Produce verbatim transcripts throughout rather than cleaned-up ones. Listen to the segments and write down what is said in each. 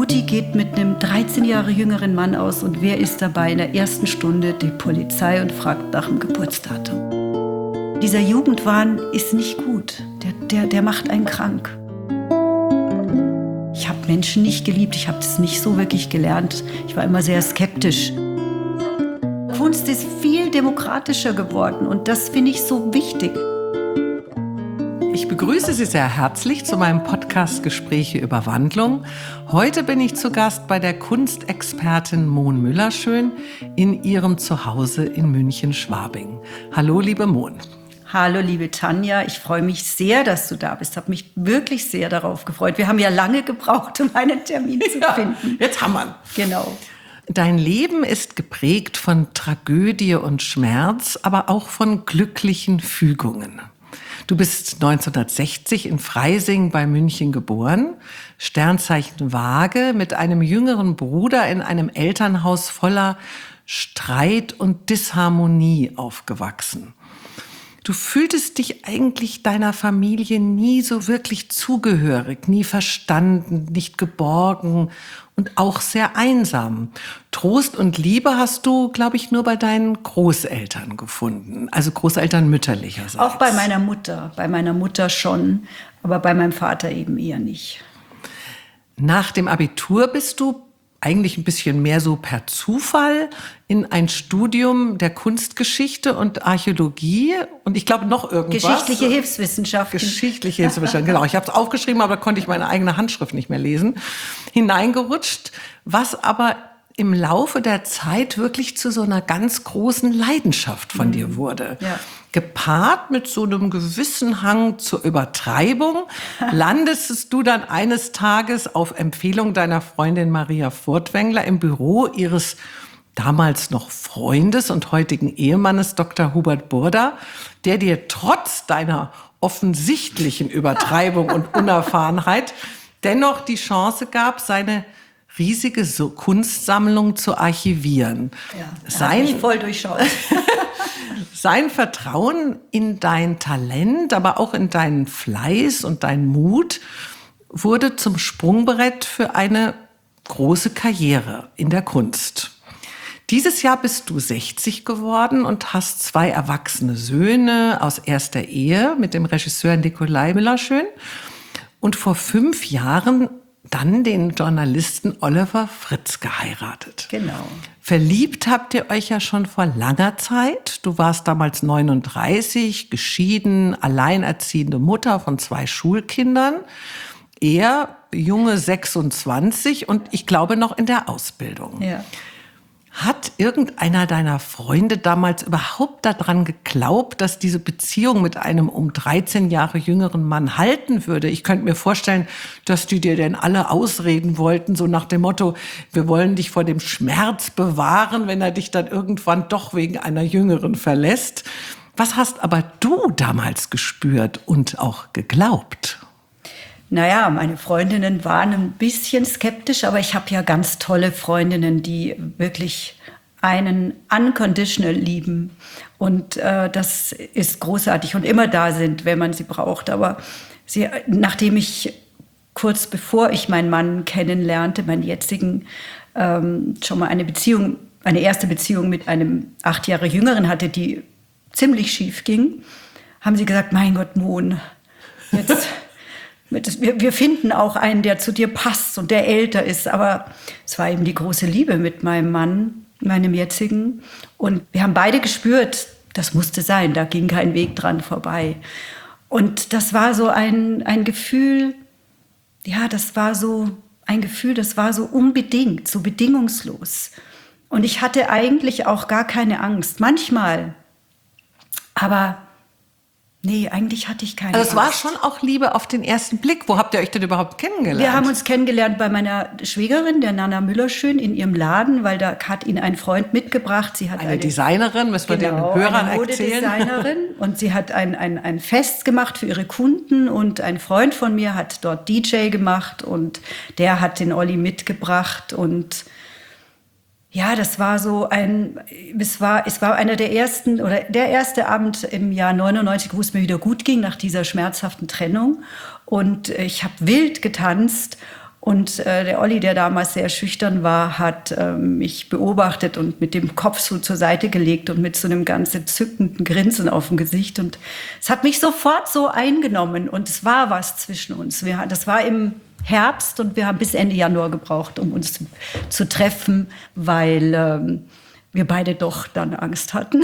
Mutti geht mit einem dreizehn Jahre jüngeren Mann aus und wer ist dabei in der ersten Stunde? Die Polizei und fragt nach dem Geburtsdatum. Dieser Jugendwahn ist nicht gut. Der, der, der macht einen krank. Ich habe Menschen nicht geliebt, ich habe das nicht so wirklich gelernt. Ich war immer sehr skeptisch. Kunst ist viel demokratischer geworden und das finde ich so wichtig. Ich begrüße Sie sehr herzlich zu meinem Podcast Gespräche über Wandlung. Heute bin ich zu Gast bei der Kunstexpertin Mon Müllerschön in ihrem Zuhause in München-Schwabing. Hallo, liebe Mon. Hallo, liebe Tanja. Ich freue mich sehr, dass du da bist. Ich habe mich wirklich sehr darauf gefreut. Wir haben ja lange gebraucht, um einen Termin zu ja, finden. Jetzt haben wir ihn. Genau. Dein Leben ist geprägt von Tragödie und Schmerz, aber auch von glücklichen Fügungen. Du bist neunzehnhundertsechzig in Freising bei München geboren, Sternzeichen Waage, mit einem jüngeren Bruder in einem Elternhaus voller Streit und Disharmonie aufgewachsen. Du fühltest dich eigentlich deiner Familie nie so wirklich zugehörig, nie verstanden, nicht geborgen und auch sehr einsam. Trost und Liebe hast du, glaube ich, nur bei deinen Großeltern gefunden, also Großeltern mütterlicherseits. Auch bei meiner Mutter, bei meiner Mutter schon, aber bei meinem Vater eben eher nicht. Nach dem Abitur bist du eigentlich ein bisschen mehr so per Zufall in ein Studium der Kunstgeschichte und Archäologie und ich glaube noch irgendwas. Geschichtliche Hilfswissenschaften. Geschichtliche Hilfswissenschaften, genau. Ich habe es aufgeschrieben, aber konnte ich meine eigene Handschrift nicht mehr lesen. Hineingerutscht, was aber im Laufe der Zeit wirklich zu so einer ganz großen Leidenschaft von mhm. dir wurde. Ja. Gepaart mit so einem gewissen Hang zur Übertreibung, landest du dann eines Tages auf Empfehlung deiner Freundin Maria Furtwängler im Büro ihres damals noch Freundes und heutigen Ehemannes Doktor Hubert Burda, der dir trotz deiner offensichtlichen Übertreibung und Unerfahrenheit dennoch die Chance gab, seine riesige Kunstsammlung zu archivieren. Ja, sein, hat mich voll durchschaut. Sein Vertrauen in dein Talent, aber auch in deinen Fleiß und deinen Mut wurde zum Sprungbrett für eine große Karriere in der Kunst. Dieses Jahr bist du sechzig geworden und hast zwei erwachsene Söhne aus erster Ehe mit dem Regisseur Nikolai Müllerschön und vor fünf Jahren dann den Journalisten Oliver Fritz geheiratet. Genau. Verliebt habt ihr euch ja schon vor langer Zeit. Du warst damals neununddreißig, geschieden, alleinerziehende Mutter von zwei Schulkindern. Er, junge sechsundzwanzig und ich glaube noch in der Ausbildung. Ja. Hat irgendeiner deiner Freunde damals überhaupt daran geglaubt, dass diese Beziehung mit einem um dreizehn Jahre jüngeren Mann halten würde? Ich könnte mir vorstellen, dass die dir denn alle ausreden wollten, so nach dem Motto, wir wollen dich vor dem Schmerz bewahren, wenn er dich dann irgendwann doch wegen einer Jüngeren verlässt. Was hast aber du damals gespürt und auch geglaubt? Naja, meine Freundinnen waren ein bisschen skeptisch, aber ich habe ja ganz tolle Freundinnen, die wirklich einen unconditional lieben. Und äh, das ist großartig und immer da sind, wenn man sie braucht. Aber sie, nachdem ich kurz bevor ich meinen Mann kennenlernte, meinen jetzigen, ähm, schon mal eine Beziehung, eine erste Beziehung mit einem acht Jahre Jüngeren hatte, die ziemlich schief ging, haben sie gesagt, mein Gott, Mon, jetzt... Wir, wir finden auch einen, der zu dir passt und der älter ist. Aber es war eben die große Liebe mit meinem Mann, meinem jetzigen. Und wir haben beide gespürt, das musste sein, da ging kein Weg dran vorbei. Und das war so ein, ein Gefühl, ja, das war so ein Gefühl, das war so unbedingt, so bedingungslos. Und ich hatte eigentlich auch gar keine Angst, manchmal, aber... Nee, eigentlich hatte ich keine Also es Angst. war schon auch Liebe auf den ersten Blick. Wo habt ihr euch denn überhaupt kennengelernt? Wir haben uns kennengelernt bei meiner Schwägerin, der Nana Müllerschön, in ihrem Laden, weil da hat ihn ein Freund mitgebracht. Sie hat eine, eine Designerin, müssen wir genau, den Hörern eine erzählen. Modedesignerin und sie hat ein, ein, ein Fest gemacht für ihre Kunden und ein Freund von mir hat dort D J gemacht und der hat den Olli mitgebracht und ja, das war so ein, es war, es war einer der ersten, oder der erste Abend im Jahr neunundneunzig, wo es mir wieder gut ging nach dieser schmerzhaften Trennung. Und ich habe wild getanzt Und äh, der Olli, der damals sehr schüchtern war, hat äh, mich beobachtet und mit dem Kopf so zur Seite gelegt und mit so einem ganz entzückenden Grinsen auf dem Gesicht. Und es hat mich sofort so eingenommen und es war was zwischen uns. Wir, das war im Herbst und wir haben bis Ende Januar gebraucht, um uns zu, zu treffen, weil ähm, wir beide doch dann Angst hatten.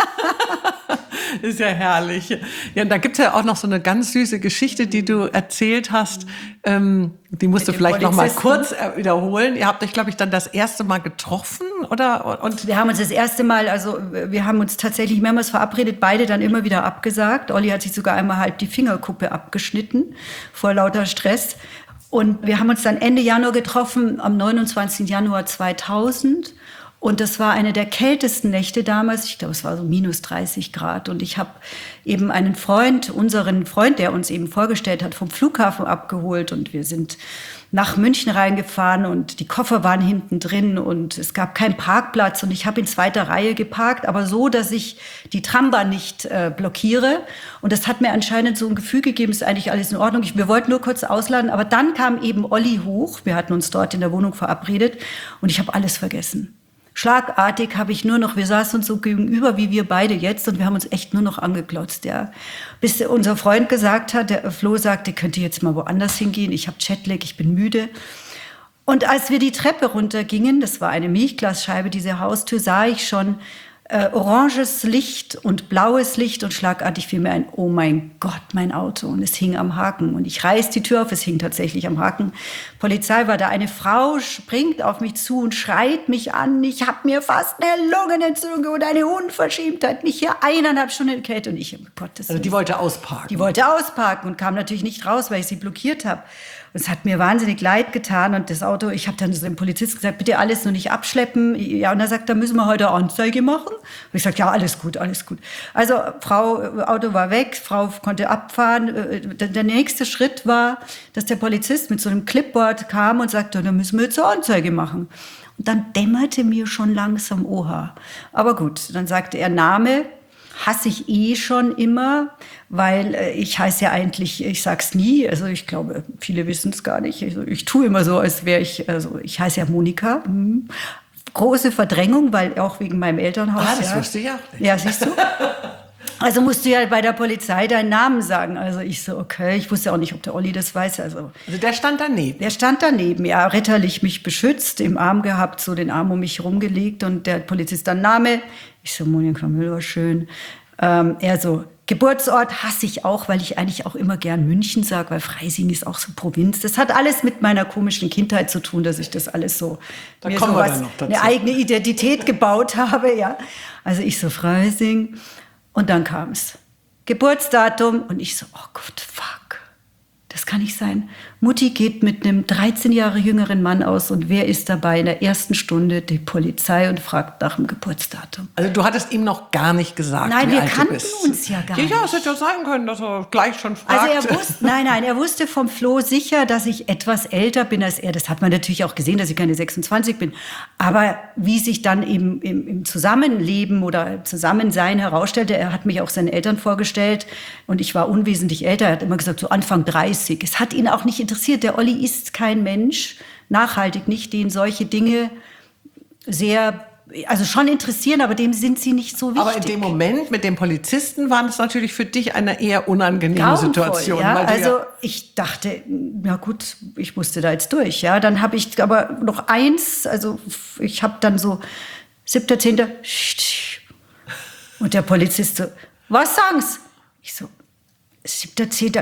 Ist ja herrlich. Ja, und da gibt's ja auch noch so eine ganz süße Geschichte, die du erzählt hast. Ähm, die musst du vielleicht noch mal kurz wiederholen. Ihr habt euch, glaube ich, dann das erste Mal getroffen, oder? Und wir haben uns das erste Mal, also wir haben uns tatsächlich mehrmals verabredet, beide dann immer wieder abgesagt. Olli hat sich sogar einmal halb die Fingerkuppe abgeschnitten vor lauter Stress. Und wir haben uns dann Ende Januar getroffen, am neunundzwanzigsten Januar zweitausend. Und das war eine der kältesten Nächte damals. Ich glaube, es war so minus dreißig Grad. Und ich habe eben einen Freund, unseren Freund, der uns eben vorgestellt hat, vom Flughafen abgeholt. Und wir sind nach München reingefahren und die Koffer waren hinten drin und es gab keinen Parkplatz. Und ich habe in zweiter Reihe geparkt, aber so, dass ich die Trambahn nicht äh, blockiere. Und das hat mir anscheinend so ein Gefühl gegeben, ist eigentlich alles in Ordnung. Ich, wir wollten nur kurz ausladen. Aber dann kam eben Olli hoch. Wir hatten uns dort in der Wohnung verabredet und ich habe alles vergessen. Schlagartig habe ich nur noch, wir saßen uns so gegenüber wie wir beide jetzt und wir haben uns echt nur noch angeglotzt, ja. Bis unser Freund gesagt hat, der Flo sagte, könnt ihr jetzt mal woanders hingehen, ich habe Jetlag, ich bin müde. Und als wir die Treppe runtergingen, das war eine Milchglasscheibe, diese Haustür, sah ich schon äh, oranges Licht und blaues Licht und schlagartig fiel mir ein, oh mein Gott, mein Auto. Und es hing am Haken. Und ich reiß die Tür auf, es hing tatsächlich am Haken. Polizei war da, eine Frau springt auf mich zu und schreit mich an, ich habe mir fast eine Lungenentzündung und eine Unverschämtheit, nicht hier eineinhalb Stunden in Kälte. Und ich, um Gottes Willen. Also die wollte ausparken. Die wollte ausparken und kam natürlich nicht raus, weil ich sie blockiert habe. Und es hat mir wahnsinnig leid getan und das Auto, ich habe dann so dem Polizist gesagt, bitte alles nur nicht abschleppen. Ja, und er sagt, da müssen wir heute Anzeige machen. Und ich sage, ja, alles gut, alles gut. Also Frau, Auto war weg, Frau konnte abfahren. Der nächste Schritt war, dass der Polizist mit so einem Clipboard kam und sagte, da müssen wir jetzt eine Anzeige machen. Und dann dämmerte mir schon langsam, oha. Aber gut, dann sagte er Name, hasse ich eh schon immer, weil äh, ich heiße ja eigentlich, ich sag's nie, also ich glaube, viele wissen es gar nicht. Also ich tue immer so, als wäre ich, also ich heiße ja Monika. Hm. Große Verdrängung, weil auch wegen meinem Elternhaus. Ah, das ja. wusste ich auch nicht. Ja, siehst du? Also musst du ja bei der Polizei deinen Namen sagen. Also ich so, okay, ich wusste auch nicht, ob der Olli das weiß. Also, also der stand daneben? Der stand daneben, ja, ritterlich mich beschützt, im Arm gehabt, so den Arm um mich rumgelegt und der Polizist dann Name. Ich so, Monika Müller, schön. Ähm, er so, Geburtsort hasse ich auch, weil ich eigentlich auch immer gern München sage, weil Freising ist auch so Provinz. Das hat alles mit meiner komischen Kindheit zu tun, dass ich das alles so, da mir kommen so wir was, dann noch dazu. eine eigene Identität gebaut habe, ja. Also ich so Freising und dann kam es. Geburtsdatum und ich so, oh Gott, fuck. Das kann nicht sein. Mutti geht mit einem dreizehn Jahre jüngeren Mann aus und wer ist dabei in der ersten Stunde? Die Polizei und fragt nach dem Geburtsdatum. Also du hattest ihm noch gar nicht gesagt, nein, wie wir alt kannten du bist. uns ja gar ja, nicht. Ja, es hätte ja sein können, dass er gleich schon fragt. Also er wusste, nein, nein, er wusste vom Flo sicher, dass ich etwas älter bin als er. Das hat man natürlich auch gesehen, dass ich keine sechsundzwanzig bin. Aber wie sich dann eben im, im Zusammenleben oder im Zusammensein herausstellte, er hat mich auch seinen Eltern vorgestellt und ich war unwesentlich älter. Er hat immer gesagt, so Anfang dreißig. Es hat ihn auch nicht interessiert. Der Olli ist kein Mensch, nachhaltig nicht, den solche Dinge sehr, also schon interessieren, aber dem sind sie nicht so wichtig. Aber in dem Moment mit dem Polizisten war das natürlich für dich eine eher unangenehme Grauenvoll, Situation. Ja? Weil du also ja ich dachte, na gut, ich musste da jetzt durch. Ja, dann habe ich aber noch eins, also ich habe dann so siebter zehnter und der Polizist so, was sagen's? Ich so, siebter zehnter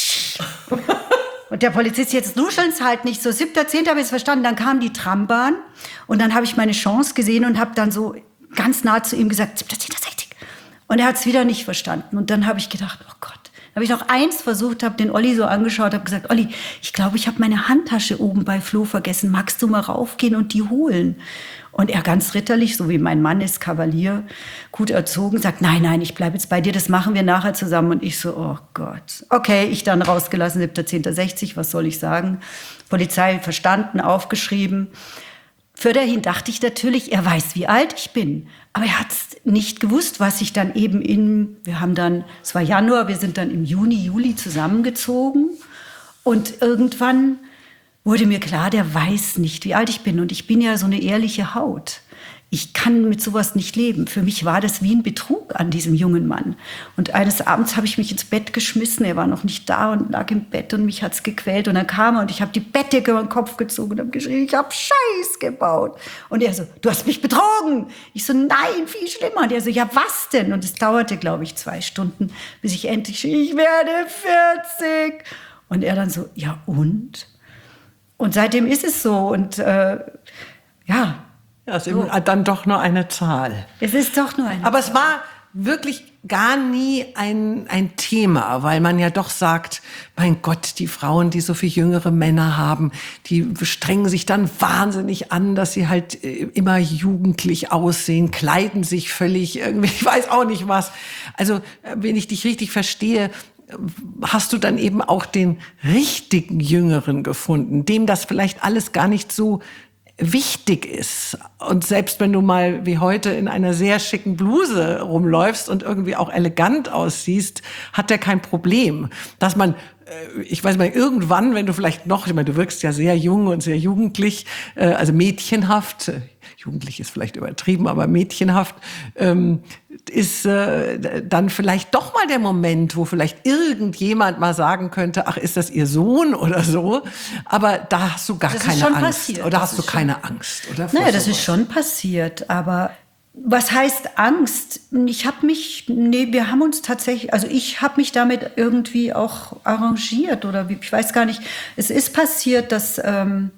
Und der Polizist, jetzt nuscheln's halt nicht so. siebter zehnter habe ich es verstanden. Dann kam die Trambahn und dann habe ich meine Chance gesehen und habe dann so ganz nah zu ihm gesagt, siebter zehnter sechzig. Und er hat es wieder nicht verstanden. Und dann habe ich gedacht, oh Gott. Dann habe ich noch eins versucht, habe den Olli so angeschaut, habe gesagt, Olli, ich glaube, ich habe meine Handtasche oben bei Flo vergessen. Magst du mal raufgehen und die holen? Und er ganz ritterlich, so wie mein Mann ist, Kavalier, gut erzogen, sagt, nein, nein, ich bleibe jetzt bei dir, das machen wir nachher zusammen. Und ich so, oh Gott. Okay, ich dann rausgelassen, siebter zehnter sechzig, was soll ich sagen? Polizei verstanden, aufgeschrieben. Für dahin dachte ich natürlich, er weiß, wie alt ich bin. Aber er hat es nicht gewusst, was ich dann eben in, wir haben dann, es war Januar, wir sind dann im Juni, Juli zusammengezogen. Und irgendwann wurde mir klar, der weiß nicht, wie alt ich bin. Und ich bin ja so eine ehrliche Haut. Ich kann mit sowas nicht leben. Für mich war das wie ein Betrug an diesem jungen Mann. Und eines Abends habe ich mich ins Bett geschmissen. Er war noch nicht da und lag im Bett und mich hat's gequält. Und dann kam er und ich habe die Bettdecke über den Kopf gezogen und habe geschrien, ich habe Scheiß gebaut. Und er so, du hast mich betrogen. Ich so, nein, viel schlimmer. Und er so, ja, was denn? Und es dauerte, glaube ich, zwei Stunden, bis ich endlich schrie, ich werde vierzig. Und er dann so, ja und? Und seitdem ist es so. Und äh, ja, Ja, es ist eben dann doch nur eine Zahl. es ist doch nur eine Aber es war wirklich gar nie ein, ein Thema, weil man ja doch sagt, mein Gott, die Frauen, die so viel jüngere Männer haben, die strengen sich dann wahnsinnig an, dass sie halt immer jugendlich aussehen, kleiden sich völlig irgendwie, ich weiß auch nicht was. Also, wenn ich dich richtig verstehe, hast du dann eben auch den richtigen Jüngeren gefunden, dem das vielleicht alles gar nicht so wichtig ist. Und selbst wenn du mal wie heute in einer sehr schicken Bluse rumläufst und irgendwie auch elegant aussiehst, hat der kein Problem. Dass man, ich weiß mal, irgendwann, wenn du vielleicht noch, ich meine, du wirkst ja sehr jung und sehr jugendlich, also mädchenhaft, jugendlich ist vielleicht übertrieben, aber mädchenhaft, ähm, ist äh, dann vielleicht doch mal der Moment, wo vielleicht irgendjemand mal sagen könnte, ach, ist das ihr Sohn oder so? Aber da hast du gar das keine ist schon Angst. Passiert. Oder das hast du schon, keine Angst? Oder naja, das sowas? ist schon passiert. Aber was heißt Angst? Ich habe mich, nee, wir haben uns tatsächlich, also ich habe mich damit irgendwie auch arrangiert. Oder wie, ich weiß gar nicht, es ist passiert, dass Ähm,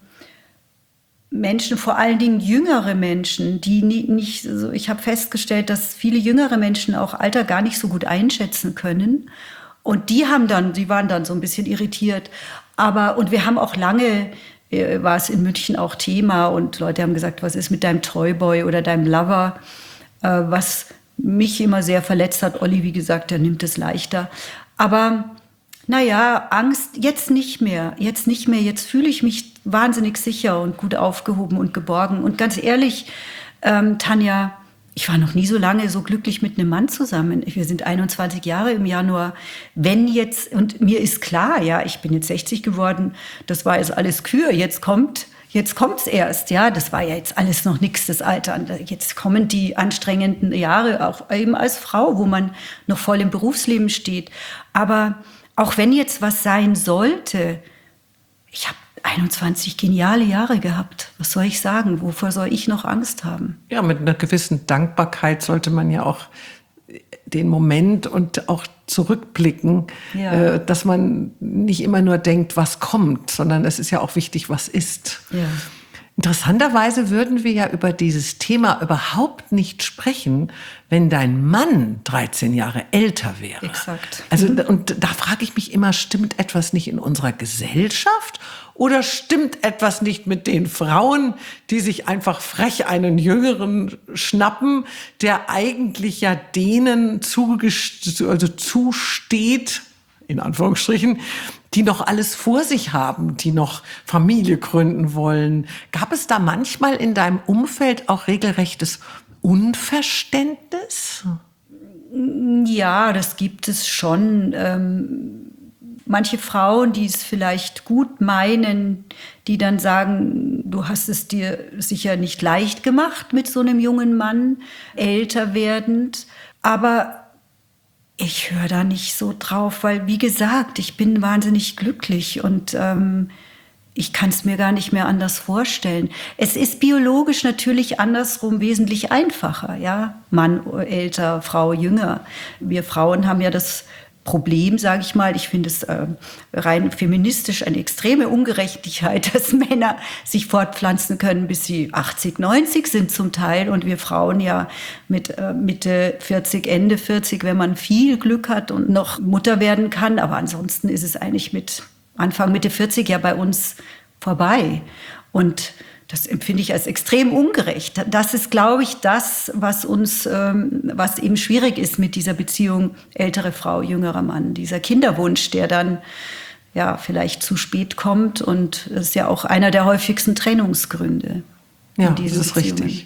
Menschen, vor allen Dingen jüngere Menschen, die nie, nicht, also ich habe festgestellt, dass viele jüngere Menschen auch Alter gar nicht so gut einschätzen können. Und die haben dann, die waren dann so ein bisschen irritiert. Aber, und wir haben auch lange, äh, war es in München auch Thema und Leute haben gesagt, was ist mit deinem Toyboy oder deinem Lover? Äh, was mich immer sehr verletzt hat. Olli, wie gesagt, der nimmt es leichter. Aber naja, Angst jetzt nicht mehr, jetzt nicht mehr. Jetzt fühle ich mich wahnsinnig sicher und gut aufgehoben und geborgen. Und ganz ehrlich, ähm, Tanja, ich war noch nie so lange so glücklich mit einem Mann zusammen. Wir sind einundzwanzig Jahre im Januar. Wenn jetzt, und mir ist klar, ja, ich bin jetzt sechzig geworden, das war jetzt alles Kür, jetzt kommt... Jetzt kommt's erst, ja, das war ja jetzt alles noch nichts, das Alter. Jetzt kommen die anstrengenden Jahre, auch eben als Frau, wo man noch voll im Berufsleben steht. Aber auch wenn jetzt was sein sollte, ich habe einundzwanzig geniale Jahre gehabt. Was soll ich sagen? Wovor soll ich noch Angst haben? Ja, mit einer gewissen Dankbarkeit sollte man ja auch den Moment und auch zurückblicken, Ja. äh, dass man nicht immer nur denkt, was kommt, sondern es ist ja auch wichtig, was ist. Ja. Interessanterweise würden wir ja über dieses Thema überhaupt nicht sprechen, wenn dein Mann dreizehn Jahre älter wäre. Exakt. Also, und da frage ich mich immer, stimmt etwas nicht in unserer Gesellschaft oder stimmt etwas nicht mit den Frauen, die sich einfach frech einen Jüngeren schnappen, der eigentlich ja denen zugest- also zusteht, in Anführungsstrichen, die noch alles vor sich haben, die noch Familie gründen wollen. Gab es da manchmal in deinem Umfeld auch regelrechtes Unverständnis? Ja, das gibt es schon. Ähm, manche Frauen, die es vielleicht gut meinen, die dann sagen, du hast es dir sicher nicht leicht gemacht mit so einem jungen Mann, älter werdend. Aber ich höre da nicht so drauf, weil, wie gesagt, ich bin wahnsinnig glücklich und ähm, ich kann es mir gar nicht mehr anders vorstellen. Es ist biologisch natürlich andersrum wesentlich einfacher, ja. Mann älter, Frau jünger. Wir Frauen haben ja das Problem, sage ich mal, ich finde es äh, rein feministisch eine extreme Ungerechtigkeit, dass Männer sich fortpflanzen können, bis sie achtzig, neunzig sind zum Teil und wir Frauen ja mit äh, Mitte vierzig, Ende vierzig, wenn man viel Glück hat und noch Mutter werden kann, aber ansonsten ist es eigentlich mit Anfang, Mitte vierzig ja bei uns vorbei. Und das empfinde ich als extrem ungerecht. Das ist, glaube ich, das, was uns, ähm, was eben schwierig ist mit dieser Beziehung ältere Frau, jüngerer Mann. Dieser Kinderwunsch, der dann ja vielleicht zu spät kommt. Und das ist ja auch einer der häufigsten Trennungsgründe. Ja, das ist richtig.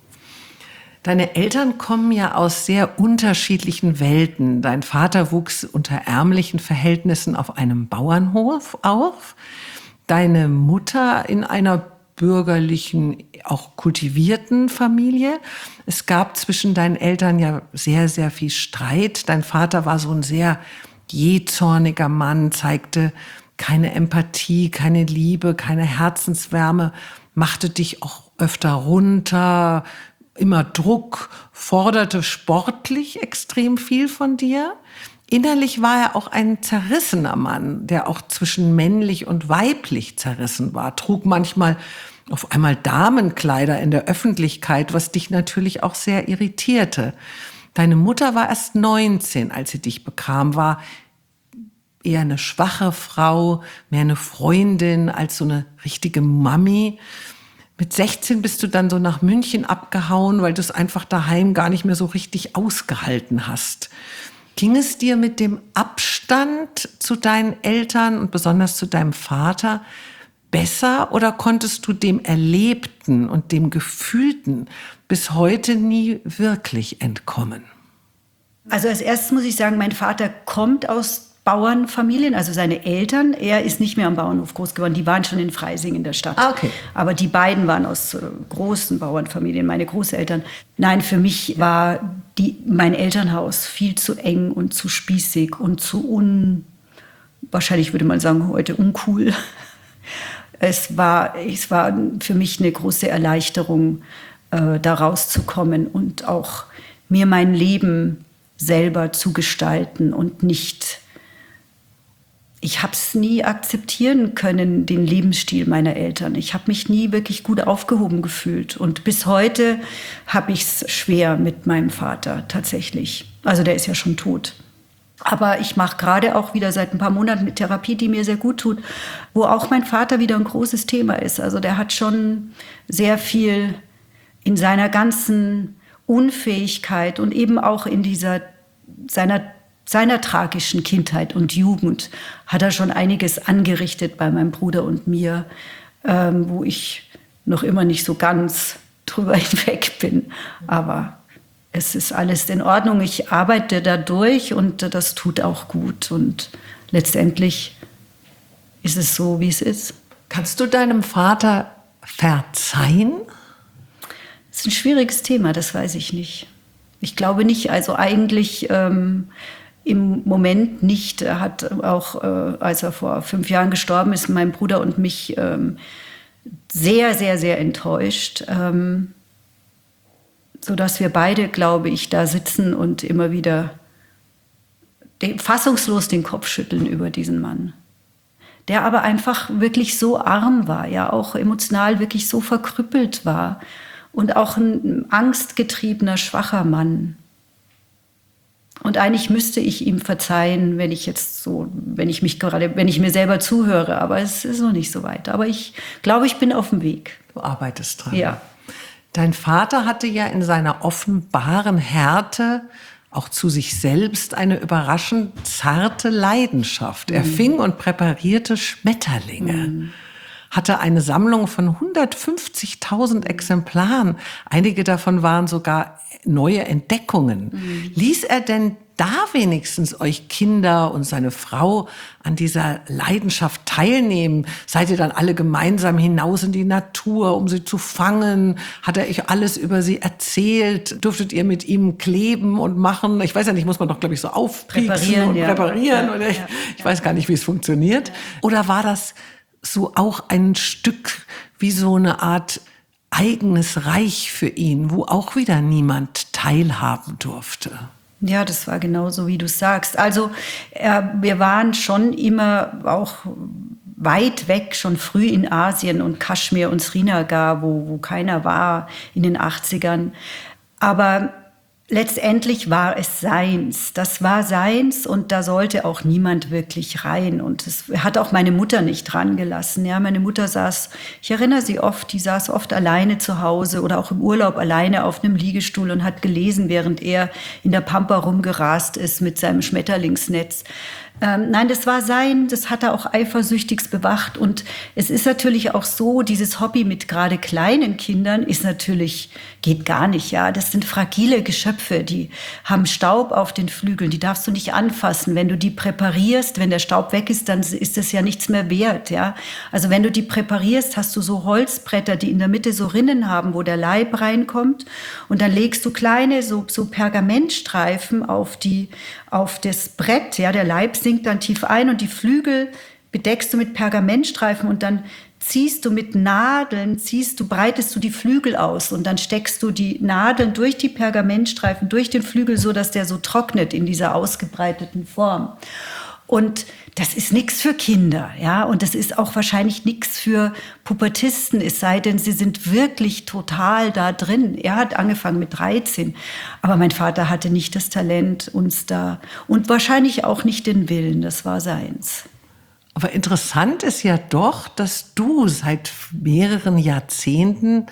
Deine Eltern kommen ja aus sehr unterschiedlichen Welten. Dein Vater wuchs unter ärmlichen Verhältnissen auf einem Bauernhof auf. deine Mutter in einer bürgerlichen, auch kultivierten Familie. Es gab zwischen deinen Eltern ja sehr, sehr viel Streit. Dein Vater war so ein sehr jähzorniger Mann, zeigte keine Empathie, keine Liebe, keine Herzenswärme, machte dich auch öfter runter, immer Druck, forderte sportlich extrem viel von dir. Innerlich war er auch ein zerrissener Mann, der auch zwischen männlich und weiblich zerrissen war, trug manchmal auf einmal Damenkleider in der Öffentlichkeit, was dich natürlich auch sehr irritierte. Deine Mutter war erst neunzehn, als sie dich bekam, war eher eine schwache Frau, mehr eine Freundin als so eine richtige Mami. Mit sechzehn bist du dann so nach München abgehauen, weil du es einfach daheim gar nicht mehr so richtig ausgehalten hast. Ging es dir mit dem Abstand zu deinen Eltern und besonders zu deinem Vater besser oder konntest du dem Erlebten und dem Gefühlten bis heute nie wirklich entkommen? Also als erstes muss ich sagen, mein Vater kommt aus Bauernfamilien, also seine Eltern. Er ist nicht mehr am Bauernhof groß geworden, die waren schon in Freising in der Stadt. Ah, okay. Aber die beiden waren aus äh, großen Bauernfamilien, meine Großeltern. Nein, für mich war die, mein Elternhaus viel zu eng und zu spießig und zu un, wahrscheinlich würde man sagen heute uncool. Es war, es war für mich eine große Erleichterung, äh, da rauszukommen und auch mir mein Leben selber zu gestalten und nicht. Ich habe es nie akzeptieren können, den Lebensstil meiner Eltern. Ich habe mich nie wirklich gut aufgehoben gefühlt. Und bis heute habe ich es schwer mit meinem Vater tatsächlich. Also der ist ja schon tot. Aber ich mache gerade auch wieder seit ein paar Monaten mit Therapie, die mir sehr gut tut, wo auch mein Vater wieder ein großes Thema ist. Also der hat schon sehr viel in seiner ganzen Unfähigkeit und eben auch in dieser seiner seiner tragischen Kindheit und Jugend hat er schon einiges angerichtet bei meinem Bruder und mir, ähm, wo ich noch immer nicht so ganz drüber hinweg bin. Aber es ist alles in Ordnung. Ich arbeite da durch und das tut auch gut. Und letztendlich ist es so, wie es ist. Kannst du deinem Vater verzeihen? Das ist ein schwieriges Thema, das weiß ich nicht. Ich glaube nicht. Also eigentlich ähm, im Moment nicht. Er hat auch, äh, als er vor fünf Jahren gestorben ist, mein Bruder und mich ähm, sehr, sehr, sehr enttäuscht. Ähm, sodass wir beide, glaube ich, da sitzen und immer wieder den, fassungslos den Kopf schütteln über diesen Mann. Der aber einfach wirklich so arm war, ja auch emotional wirklich so verkrüppelt war. Und auch ein angstgetriebener, schwacher Mann. Und eigentlich müsste ich ihm verzeihen, wenn ich jetzt so, wenn ich mich gerade, wenn ich mir selber zuhöre. Aber es ist noch nicht so weit. Aber ich glaube, ich bin auf dem Weg. Du arbeitest dran. Ja. Dein Vater hatte ja in seiner offenbaren Härte auch zu sich selbst eine überraschend zarte Leidenschaft. Er mhm. fing und präparierte Schmetterlinge. Mhm. Hatte eine Sammlung von hundertfünfzigtausend Exemplaren. Einige davon waren sogar neue Entdeckungen. Mhm. Ließ er denn da wenigstens euch Kinder und seine Frau an dieser Leidenschaft teilnehmen? Seid ihr dann alle gemeinsam hinaus in die Natur, um sie zu fangen? Hat er euch alles über sie erzählt? Durftet ihr mit ihm kleben und machen? Ich weiß ja nicht, muss man doch, glaube ich, so aufpieksen und ja. präparieren? Ja, oder ich, ja, ich weiß gar nicht, wie es funktioniert. Ja. Oder war das so auch ein Stück wie so eine Art eigenes Reich für ihn, wo auch wieder niemand teilhaben durfte? Ja, das war genauso, wie du sagst. Also äh, wir waren schon immer auch weit weg, schon früh in Asien und Kaschmir und Srinagar, wo, wo keiner war in den achtzigern. Aber letztendlich war es seins. Das war seins und da sollte auch niemand wirklich rein. Und das hat auch meine Mutter nicht dran gelassen. Ja, meine Mutter saß, ich erinnere sie oft, die saß oft alleine zu Hause oder auch im Urlaub alleine auf einem Liegestuhl und hat gelesen, während er in der Pampa rumgerast ist mit seinem Schmetterlingsnetz. Ähm, nein, das war sein, das hat er auch eifersüchtigst bewacht. Und es ist natürlich auch so, dieses Hobby mit gerade kleinen Kindern ist natürlich, geht gar nicht, ja. Das sind fragile Geschöpfe, die haben Staub auf den Flügeln, die darfst du nicht anfassen. Wenn du die präparierst, wenn der Staub weg ist, dann ist das ja nichts mehr wert, ja. Also wenn du die präparierst, hast du so Holzbretter, die in der Mitte so Rinnen haben, wo der Leib reinkommt. Und dann legst du kleine, so, so Pergamentstreifen auf die, auf das Brett, ja. Der Leib sinkt dann tief ein und die Flügel bedeckst du mit Pergamentstreifen und dann ziehst du mit Nadeln, ziehst du, breitest du die Flügel aus und dann steckst du die Nadeln durch die Pergamentstreifen, durch den Flügel, so dass der so trocknet in dieser ausgebreiteten Form. Und das ist nichts für Kinder, ja, und das ist auch wahrscheinlich nichts für Pubertisten, es sei denn, sie sind wirklich total da drin. Er hat angefangen mit dreizehn, aber mein Vater hatte nicht das Talent, uns da, und wahrscheinlich auch nicht den Willen, das war seins. Aber interessant ist ja doch, dass du seit mehreren Jahrzehnten,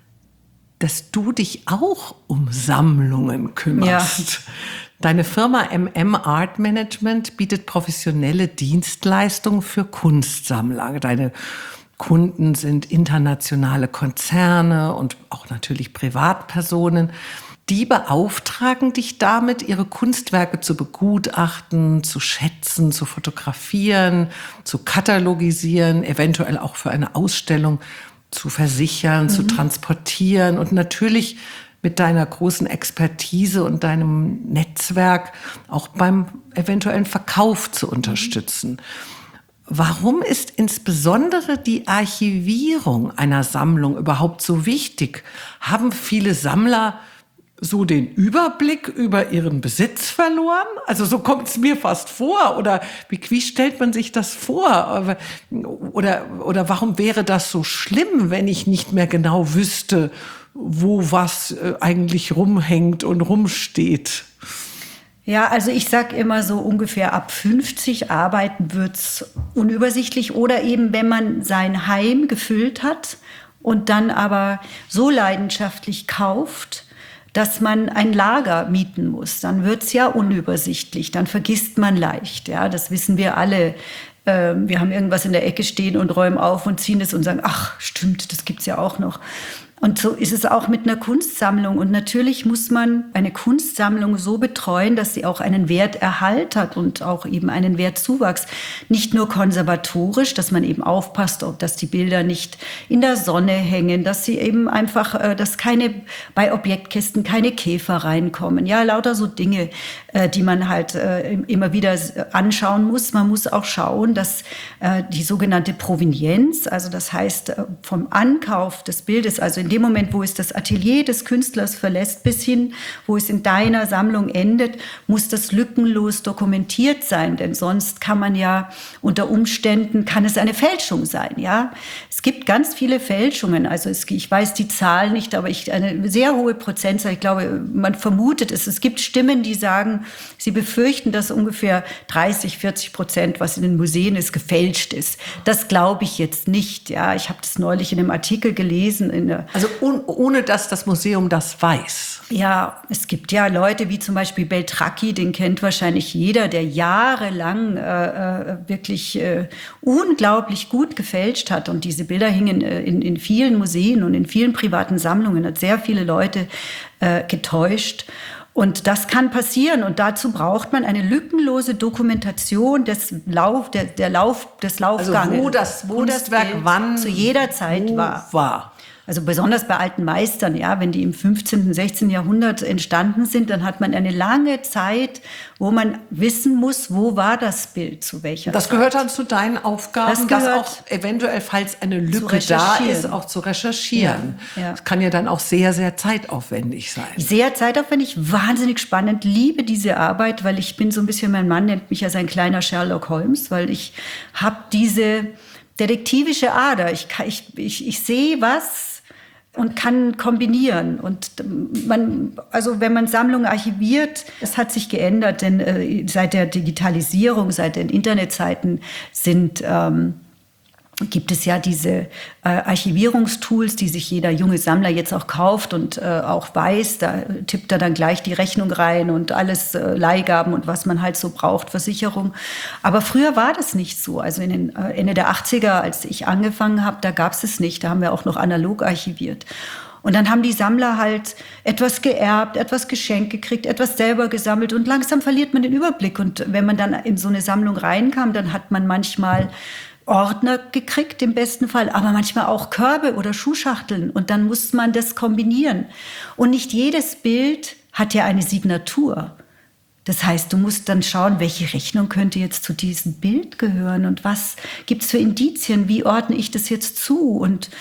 dass du dich auch um Sammlungen kümmerst. Ja. Deine Firma M M Art Management bietet professionelle Dienstleistungen für Kunstsammler. Deine Kunden sind internationale Konzerne und auch natürlich Privatpersonen. Die beauftragen dich damit, ihre Kunstwerke zu begutachten, zu schätzen, zu fotografieren, zu katalogisieren, eventuell auch für eine Ausstellung zu versichern, mhm. zu transportieren und natürlich mit deiner großen Expertise und deinem Netzwerk auch beim eventuellen Verkauf zu unterstützen. Warum ist insbesondere die Archivierung einer Sammlung überhaupt so wichtig? Haben viele Sammler so den Überblick über ihren Besitz verloren? Also so kommt es mir fast vor. Oder wie, wie stellt man sich das vor? Oder, oder warum wäre das so schlimm, wenn ich nicht mehr genau wüsste, wo was eigentlich rumhängt und rumsteht? Ja, also ich sag immer so ungefähr ab fünfzig arbeiten wird's unübersichtlich. Oder eben, wenn man sein Heim gefüllt hat und dann aber so leidenschaftlich kauft, dass man ein Lager mieten muss, dann wird's ja unübersichtlich, dann vergisst man leicht, ja, das wissen wir alle. Ähm, wir haben irgendwas in der Ecke stehen und räumen auf und ziehen es und sagen, ach, stimmt, das gibt's ja auch noch. Und so ist es auch mit einer Kunstsammlung. Und natürlich muss man eine Kunstsammlung so betreuen, dass sie auch einen Werterhalt hat und auch eben einen Wertzuwachs. Nicht nur konservatorisch, dass man eben aufpasst, ob dass die Bilder nicht in der Sonne hängen, dass sie eben einfach, dass keine, bei Objektkisten keine Käfer reinkommen. Ja, lauter so Dinge, die man halt immer wieder anschauen muss. Man muss auch schauen, dass die sogenannte Provenienz, also das heißt vom Ankauf des Bildes, also in dem Moment, wo es das Atelier des Künstlers verlässt, bis hin, wo es in deiner Sammlung endet, muss das lückenlos dokumentiert sein, denn sonst kann man ja unter Umständen, kann es eine Fälschung sein, ja. Es gibt ganz viele Fälschungen, also es, ich weiß die Zahl nicht, aber ich, eine sehr hohe Prozentzahl, ich glaube, man vermutet es. Es gibt Stimmen, die sagen, sie befürchten, dass ungefähr dreißig, vierzig Prozent, was in den Museen ist, gefälscht ist. Das glaube ich jetzt nicht, ja. Ich habe das neulich in einem Artikel gelesen, in der Also un, ohne, dass das Museum das weiß. Ja, es gibt ja Leute wie zum Beispiel Beltracchi, den kennt wahrscheinlich jeder, der jahrelang äh, wirklich äh, unglaublich gut gefälscht hat. Und diese Bilder hingen äh, in, in vielen Museen und in vielen privaten Sammlungen, hat sehr viele Leute äh, getäuscht. Und das kann passieren und dazu braucht man eine lückenlose Dokumentation des Lauf, der, der Lauf, des Laufganges. Also wo das wo Kunstwerk das Bild wann zu jeder Zeit war. war. Also besonders bei alten Meistern, ja, wenn die im fünfzehnten, sechzehnten Jahrhundert entstanden sind, dann hat man eine lange Zeit, wo man wissen muss, wo war das Bild, zu welcher Das Zeit. gehört dann zu deinen Aufgaben, das, das auch eventuell, falls eine Lücke da ist, auch zu recherchieren. Ja, ja. Das kann ja dann auch sehr, sehr zeitaufwendig sein. Sehr zeitaufwendig, wahnsinnig spannend, liebe diese Arbeit, weil ich bin so ein bisschen, mein Mann nennt mich ja sein kleiner Sherlock Holmes, weil ich habe diese detektivische Ader. Ich, ich, ich, ich sehe was und kann kombinieren. Und man, also wenn man Sammlungen archiviert, es hat sich geändert, denn äh, seit der Digitalisierung, seit den Internetzeiten sind ähm, gibt es ja diese äh, Archivierungstools, die sich jeder junge Sammler jetzt auch kauft und äh, auch weiß. Da tippt er dann gleich die Rechnung rein und alles äh, Leihgaben und was man halt so braucht, Versicherung. Aber früher war das nicht so. Also in den äh, Ende der achtziger, als ich angefangen habe, da gab es es nicht. Da haben wir auch noch analog archiviert. Und dann haben die Sammler halt etwas geerbt, etwas geschenkt gekriegt, etwas selber gesammelt und langsam verliert man den Überblick. Und wenn man dann in so eine Sammlung reinkam, dann hat man manchmal Ordner gekriegt, im besten Fall, aber manchmal auch Körbe oder Schuhschachteln. Und dann muss man das kombinieren. Und nicht jedes Bild hat ja eine Signatur. Das heißt, du musst dann schauen, welche Rechnung könnte jetzt zu diesem Bild gehören und was gibt es für Indizien, wie ordne ich das jetzt zu und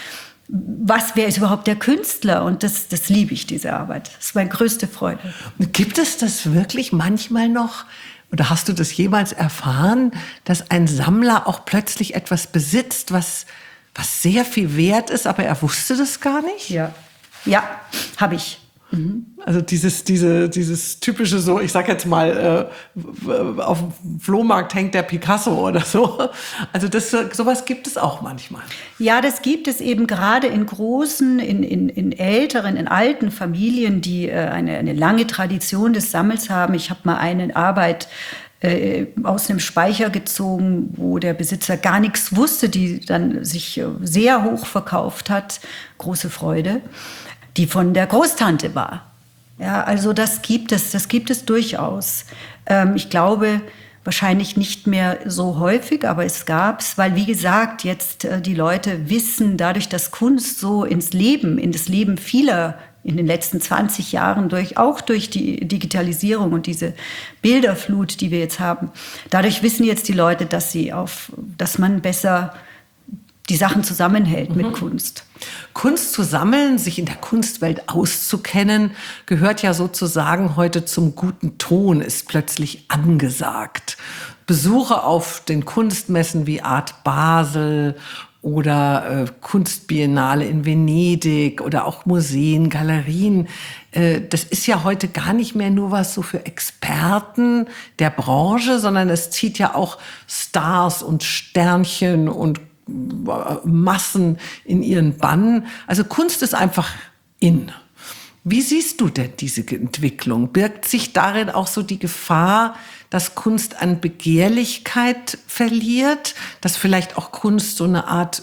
was, wer ist überhaupt der Künstler? Und das, das liebe ich, diese Arbeit. Das ist meine größte Freude. Gibt es das wirklich manchmal noch? Oder hast du das jemals erfahren, dass ein Sammler auch plötzlich etwas besitzt, was, was sehr viel wert ist, aber er wusste das gar nicht? Ja, ja, habe ich. Mhm. Also dieses, diese, dieses typische so, ich sag jetzt mal, äh, auf dem Flohmarkt hängt der Picasso oder so. Also das, sowas gibt es auch manchmal. Ja, das gibt es eben gerade in großen, in, in, in älteren, in alten Familien, die äh, eine, eine lange Tradition des Sammels haben. Ich habe mal eine Arbeit äh, aus einem Speicher gezogen, wo der Besitzer gar nichts wusste, die dann sich äh, sehr hoch verkauft hat. Große Freude. Die von der Großtante war. Ja, also das gibt es, das gibt es durchaus. Ähm, ich glaube, wahrscheinlich nicht mehr so häufig, aber es gab's, weil wie gesagt, jetzt äh, die Leute wissen, dadurch, dass Kunst so ins Leben, in das Leben vieler in den letzten zwanzig Jahren durch, auch durch die Digitalisierung und diese Bilderflut, die wir jetzt haben, dadurch wissen jetzt die Leute, dass sie auf, dass man besser die Sachen zusammenhält mit mhm. Kunst. Kunst zu sammeln, sich in der Kunstwelt auszukennen, gehört ja sozusagen heute zum guten Ton, ist plötzlich angesagt. Besuche auf den Kunstmessen wie Art Basel oder äh, Kunstbiennale in Venedig oder auch Museen, Galerien. Äh, das ist ja heute gar nicht mehr nur was so für Experten der Branche, sondern es zieht ja auch Stars und Sternchen und Massen in ihren Bann. Also Kunst ist einfach in. Wie siehst du denn diese Entwicklung? Birgt sich darin auch so die Gefahr, dass Kunst an Begehrlichkeit verliert, dass vielleicht auch Kunst so eine Art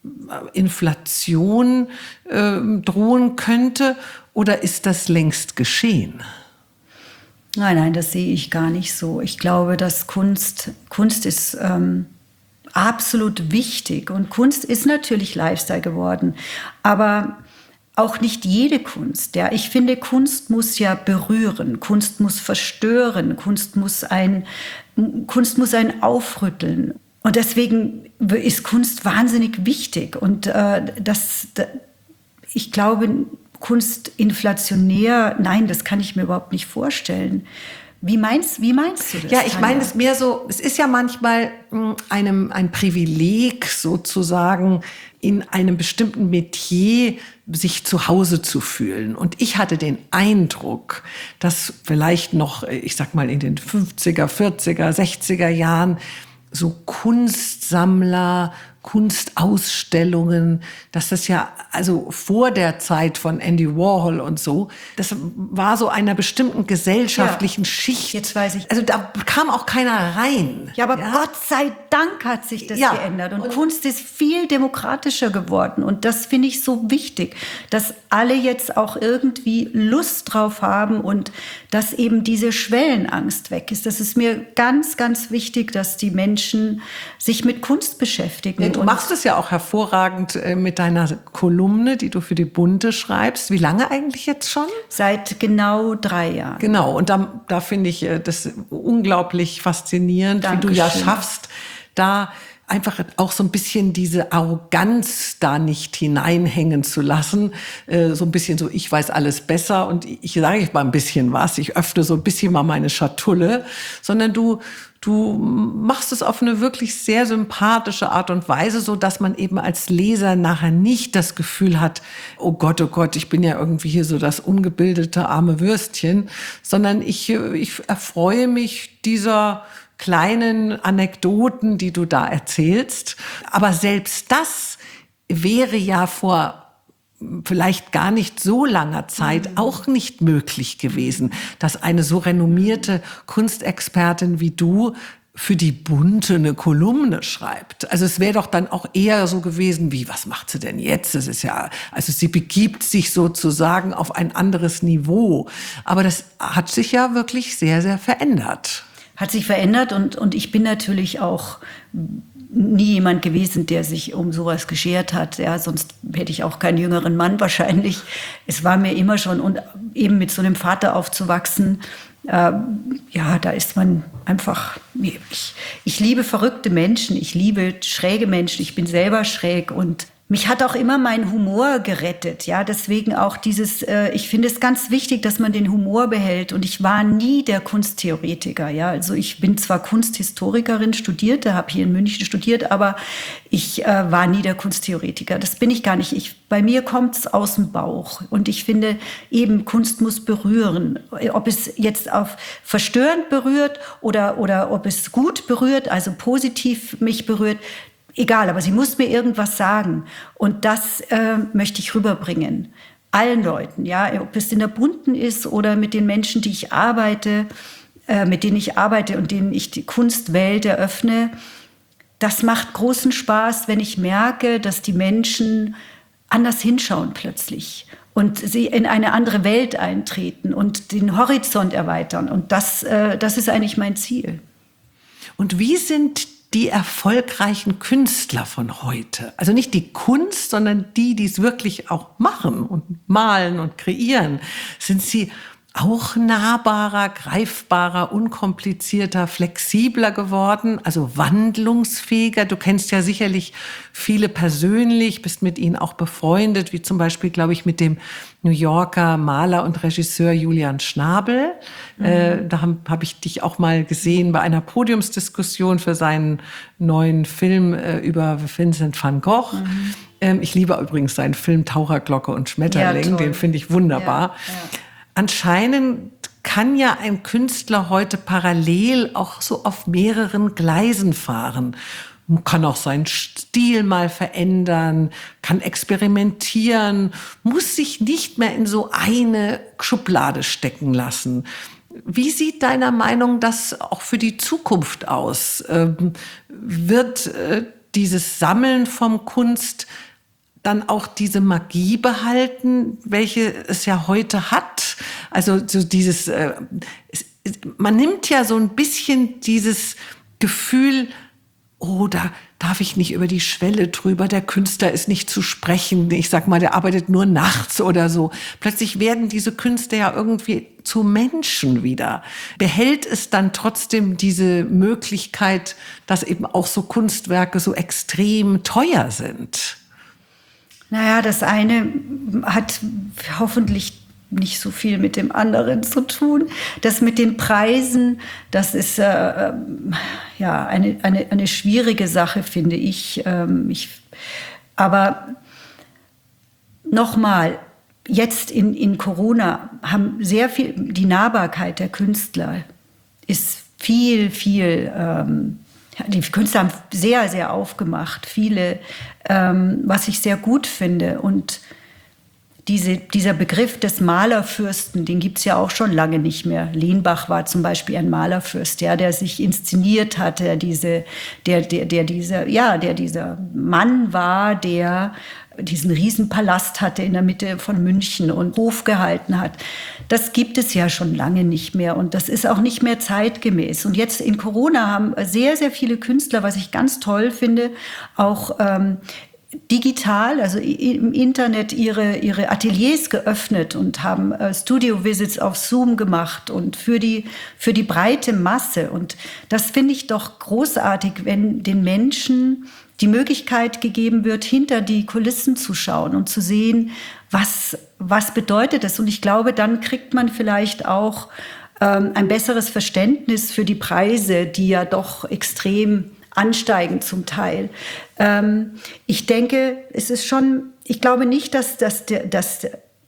Inflation äh, drohen könnte? Oder ist das längst geschehen? Nein, nein, das sehe ich gar nicht so. Ich glaube, dass Kunst, Kunst ist ähm absolut wichtig. Und Kunst ist natürlich Lifestyle geworden. Aber auch nicht jede Kunst. Ja. Ich finde, Kunst muss ja berühren. Kunst muss verstören. Kunst muss ein, Kunst muss einen aufrütteln. Und deswegen ist Kunst wahnsinnig wichtig. Und äh, das, das, ich glaube, Kunst inflationär, nein, das kann ich mir überhaupt nicht vorstellen. Wie meinst, wie meinst du das? Ja, ich meine es mehr so, es ist ja manchmal einem ein Privileg sozusagen, in einem bestimmten Metier sich zu Hause zu fühlen. Und ich hatte den Eindruck, dass vielleicht noch, ich sag mal, in den fünfziger, vierziger, sechziger Jahren so Kunstsammler, Kunstausstellungen, dass das ja, also vor der Zeit von Andy Warhol und so, das war so einer bestimmten gesellschaftlichen ja, Schicht. Jetzt weiß ich. Also da kam auch keiner rein. Ja, aber ja? Gott sei Dank hat sich das ja. geändert. Und, und Kunst ist viel demokratischer geworden. Und das finde ich so wichtig, dass alle jetzt auch irgendwie Lust drauf haben und dass eben diese Schwellenangst weg ist. Das ist mir ganz, ganz wichtig, dass die Menschen sich mit Kunst beschäftigen. Ja, du machst es ja auch hervorragend mit deiner Kolumne, die du für die Bunte schreibst. Wie lange eigentlich jetzt schon? Seit genau drei Jahren. Genau, und da, da finde ich das unglaublich faszinierend, Dankeschön. Wie du ja schaffst, da einfach auch so ein bisschen diese Arroganz da nicht hineinhängen zu lassen. Äh, so ein bisschen so, ich weiß alles besser und ich sage ich mal ein bisschen was. Ich öffne so ein bisschen mal meine Schatulle. Sondern du, du machst es auf eine wirklich sehr sympathische Art und Weise, so dass man eben als Leser nachher nicht das Gefühl hat, oh Gott, oh Gott, ich bin ja irgendwie hier so das ungebildete arme Würstchen. Sondern ich, ich erfreue mich dieser kleinen Anekdoten, die du da erzählst. Aber selbst das wäre ja vor vielleicht gar nicht so langer Zeit mhm. auch nicht möglich gewesen, dass eine so renommierte Kunstexpertin wie du für die Bunte eine Kolumne schreibt. Also es wäre doch dann auch eher so gewesen wie, was macht sie denn jetzt? Das ist ja, also sie begibt sich sozusagen auf ein anderes Niveau. Aber das hat sich ja wirklich sehr, sehr verändert. Hat sich verändert und, und ich bin natürlich auch nie jemand gewesen, der sich um sowas geschert hat. Ja, sonst hätte ich auch keinen jüngeren Mann wahrscheinlich. Es war mir immer schon, und eben mit so einem Vater aufzuwachsen, äh, ja, da ist man einfach, ich, ich liebe verrückte Menschen, ich liebe schräge Menschen, ich bin selber schräg und mich hat auch immer mein Humor gerettet, ja, deswegen auch dieses, äh, ich finde es ganz wichtig, dass man den Humor behält und ich war nie der Kunsttheoretiker, ja, also ich bin zwar Kunsthistorikerin, studierte, habe hier in München studiert, aber ich äh, war nie der Kunsttheoretiker, das bin ich gar nicht, ich, bei mir kommt es aus dem Bauch und ich finde eben, Kunst muss berühren, ob es jetzt auf verstörend berührt oder, oder ob es gut berührt, also positiv mich berührt, egal, aber sie muss mir irgendwas sagen. Und das äh, möchte ich rüberbringen. Allen Leuten, ja, ob es in der Bunten ist oder mit den Menschen, die ich arbeite, äh, mit denen ich arbeite und denen ich die Kunstwelt eröffne. Das macht großen Spaß, wenn ich merke, dass die Menschen anders hinschauen plötzlich und sie in eine andere Welt eintreten und den Horizont erweitern. Und das, äh, das ist eigentlich mein Ziel. Und wie sind die erfolgreichen Künstler von heute? Also nicht die Kunst, sondern die, die es wirklich auch machen und malen und kreieren. Sind sie auch nahbarer, greifbarer, unkomplizierter, flexibler geworden, also wandlungsfähiger? Du kennst ja sicherlich viele persönlich, bist mit ihnen auch befreundet, wie zum Beispiel, glaube ich, mit dem New Yorker Maler und Regisseur Julian Schnabel. Mhm. Äh, da habe hab ich dich auch mal gesehen bei einer Podiumsdiskussion für seinen neuen Film äh, über Vincent van Gogh. Mhm. Ähm, ich liebe übrigens seinen Film Taucherglocke und Schmetterling, ja, den finde ich wunderbar. Ja, ja. Anscheinend kann ja ein Künstler heute parallel auch so auf mehreren Gleisen fahren. Man kann auch seinen Stil mal verändern, kann experimentieren, muss sich nicht mehr in so eine Schublade stecken lassen. Wie sieht deiner Meinung das auch für die Zukunft aus? Ähm, wird äh, dieses Sammeln von Kunst dann auch diese Magie behalten, welche es ja heute hat? Also so dieses, äh, es, man nimmt ja so ein bisschen dieses Gefühl, oh, da darf ich nicht über die Schwelle drüber, der Künstler ist nicht zu sprechen, ich sag mal, der arbeitet nur nachts oder so. Plötzlich werden diese Künstler ja irgendwie zu Menschen wieder. Behält es dann trotzdem diese Möglichkeit, dass eben auch so Kunstwerke so extrem teuer sind? Naja, das eine hat hoffentlich nicht so viel mit dem anderen zu tun. Das mit den Preisen, das ist äh, ja eine, eine, eine schwierige Sache, finde ich. Ähm, ich aber nochmal, jetzt in, in Corona haben sehr viel, die Nahbarkeit der Künstler ist viel, viel ähm, die Künstler haben sehr, sehr aufgemacht, viele, ähm, was ich sehr gut finde. Und diese, dieser Begriff des Malerfürsten, den gibt es ja auch schon lange nicht mehr. Lenbach war zum Beispiel ein Malerfürst, ja, der sich inszeniert hat, der, diese, der, der, der, dieser, ja, der dieser Mann war, der diesen Riesenpalast hatte in der Mitte von München und Hof gehalten hat. Das gibt es ja schon lange nicht mehr und das ist auch nicht mehr zeitgemäß. Und jetzt in Corona haben sehr, sehr viele Künstler, was ich ganz toll finde, auch ähm, digital, also im Internet ihre, ihre Ateliers geöffnet und haben äh, Studio-Visits auf Zoom gemacht und für die, für die breite Masse. Und das finde ich doch großartig, wenn den Menschen die Möglichkeit gegeben wird, hinter die Kulissen zu schauen und zu sehen, was, was bedeutet es. Und ich glaube, dann kriegt man vielleicht auch ähm, ein besseres Verständnis für die Preise, die ja doch extrem ansteigen zum Teil. Ähm, ich denke, es ist schon, ich glaube nicht, dass, dass, der, dass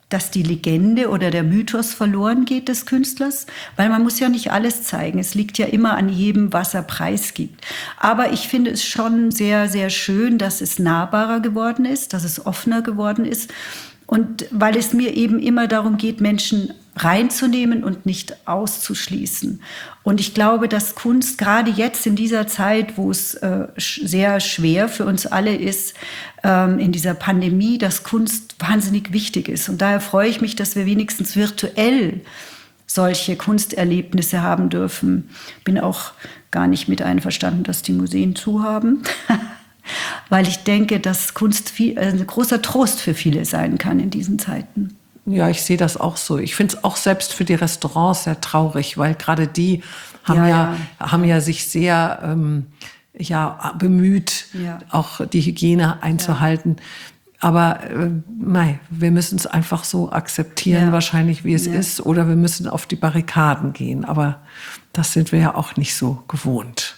dass die Legende oder der Mythos verloren geht des Künstlers, weil man muss ja nicht alles zeigen. Es liegt ja immer an jedem, was er preisgibt. Aber ich finde es schon sehr, sehr schön, dass es nahbarer geworden ist, dass es offener geworden ist. Und weil es mir eben immer darum geht, Menschen reinzunehmen und nicht auszuschließen. Und ich glaube, dass Kunst gerade jetzt in dieser Zeit, wo es äh, sehr schwer für uns alle ist, ähm, in dieser Pandemie, dass Kunst wahnsinnig wichtig ist. Und daher freue ich mich, dass wir wenigstens virtuell solche Kunsterlebnisse haben dürfen. Bin auch gar nicht mit einverstanden, dass die Museen zu haben. Weil ich denke, dass Kunst viel, also ein großer Trost für viele sein kann in diesen Zeiten. Ja, ich sehe das auch so. Ich finde es auch selbst für die Restaurants sehr traurig, weil gerade die haben ja, ja, ja. haben ja sich sehr ähm, ja, bemüht, ja. auch die Hygiene einzuhalten. Ja. Aber äh, nein, wir müssen es einfach so akzeptieren, ja. wahrscheinlich, wie es ja. ist. Oder wir müssen auf die Barrikaden gehen. Aber das sind wir ja auch nicht so gewohnt.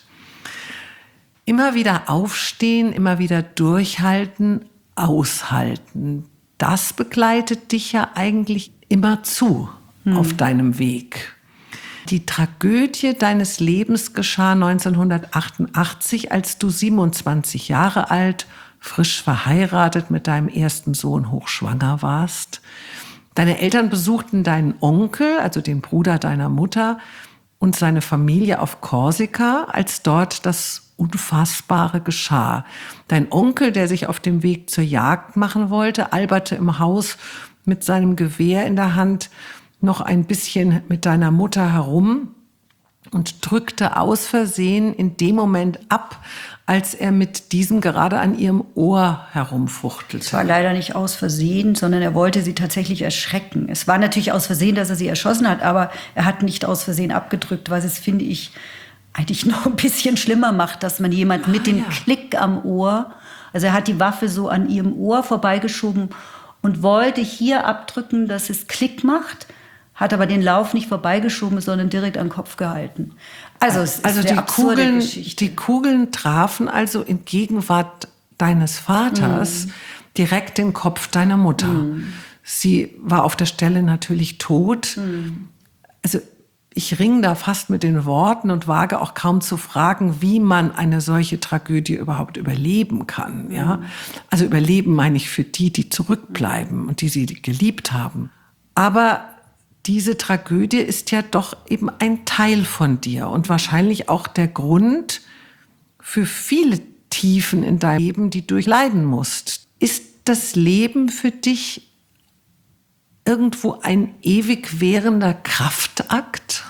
Immer wieder aufstehen, immer wieder durchhalten, aushalten. Das begleitet dich ja eigentlich immer zu hm. auf deinem Weg. Die Tragödie deines Lebens geschah neunzehnhundertachtundachtzig, als du siebenundzwanzig Jahre alt, frisch verheiratet mit deinem ersten Sohn hochschwanger warst. Deine Eltern besuchten deinen Onkel, also den Bruder deiner Mutter, und seine Familie auf Korsika, als dort das Unfassbare geschah. Dein Onkel, der sich auf dem Weg zur Jagd machen wollte, alberte im Haus mit seinem Gewehr in der Hand noch ein bisschen mit deiner Mutter herum und drückte aus Versehen in dem Moment ab, als er mit diesem gerade an ihrem Ohr herumfuchtelte. Es war leider nicht aus Versehen, sondern er wollte sie tatsächlich erschrecken. Es war natürlich aus Versehen, dass er sie erschossen hat, aber er hat nicht aus Versehen abgedrückt, was es, finde ich, eigentlich noch ein bisschen schlimmer macht, dass man jemand mit ah, dem ja. Klick am Ohr, also er hat die Waffe so an ihrem Ohr vorbeigeschoben und wollte hier abdrücken, dass es Klick macht, hat aber den Lauf nicht vorbeigeschoben, sondern direkt an den Kopf gehalten. Also es ist also eine die absurde Kugeln, Geschichte. Die Kugeln trafen also in Gegenwart deines Vaters mm. direkt den Kopf deiner Mutter. Mm. Sie war auf der Stelle natürlich tot. Mm. Also ich ringe da fast mit den Worten und wage auch kaum zu fragen, wie man eine solche Tragödie überhaupt überleben kann. Ja? Mm. Also überleben meine ich für die, die zurückbleiben und die sie geliebt haben. Aber diese Tragödie ist ja doch eben ein Teil von dir und wahrscheinlich auch der Grund für viele Tiefen in deinem Leben, die du durchleiden musst. Ist das Leben für dich irgendwo ein ewig währender Kraftakt?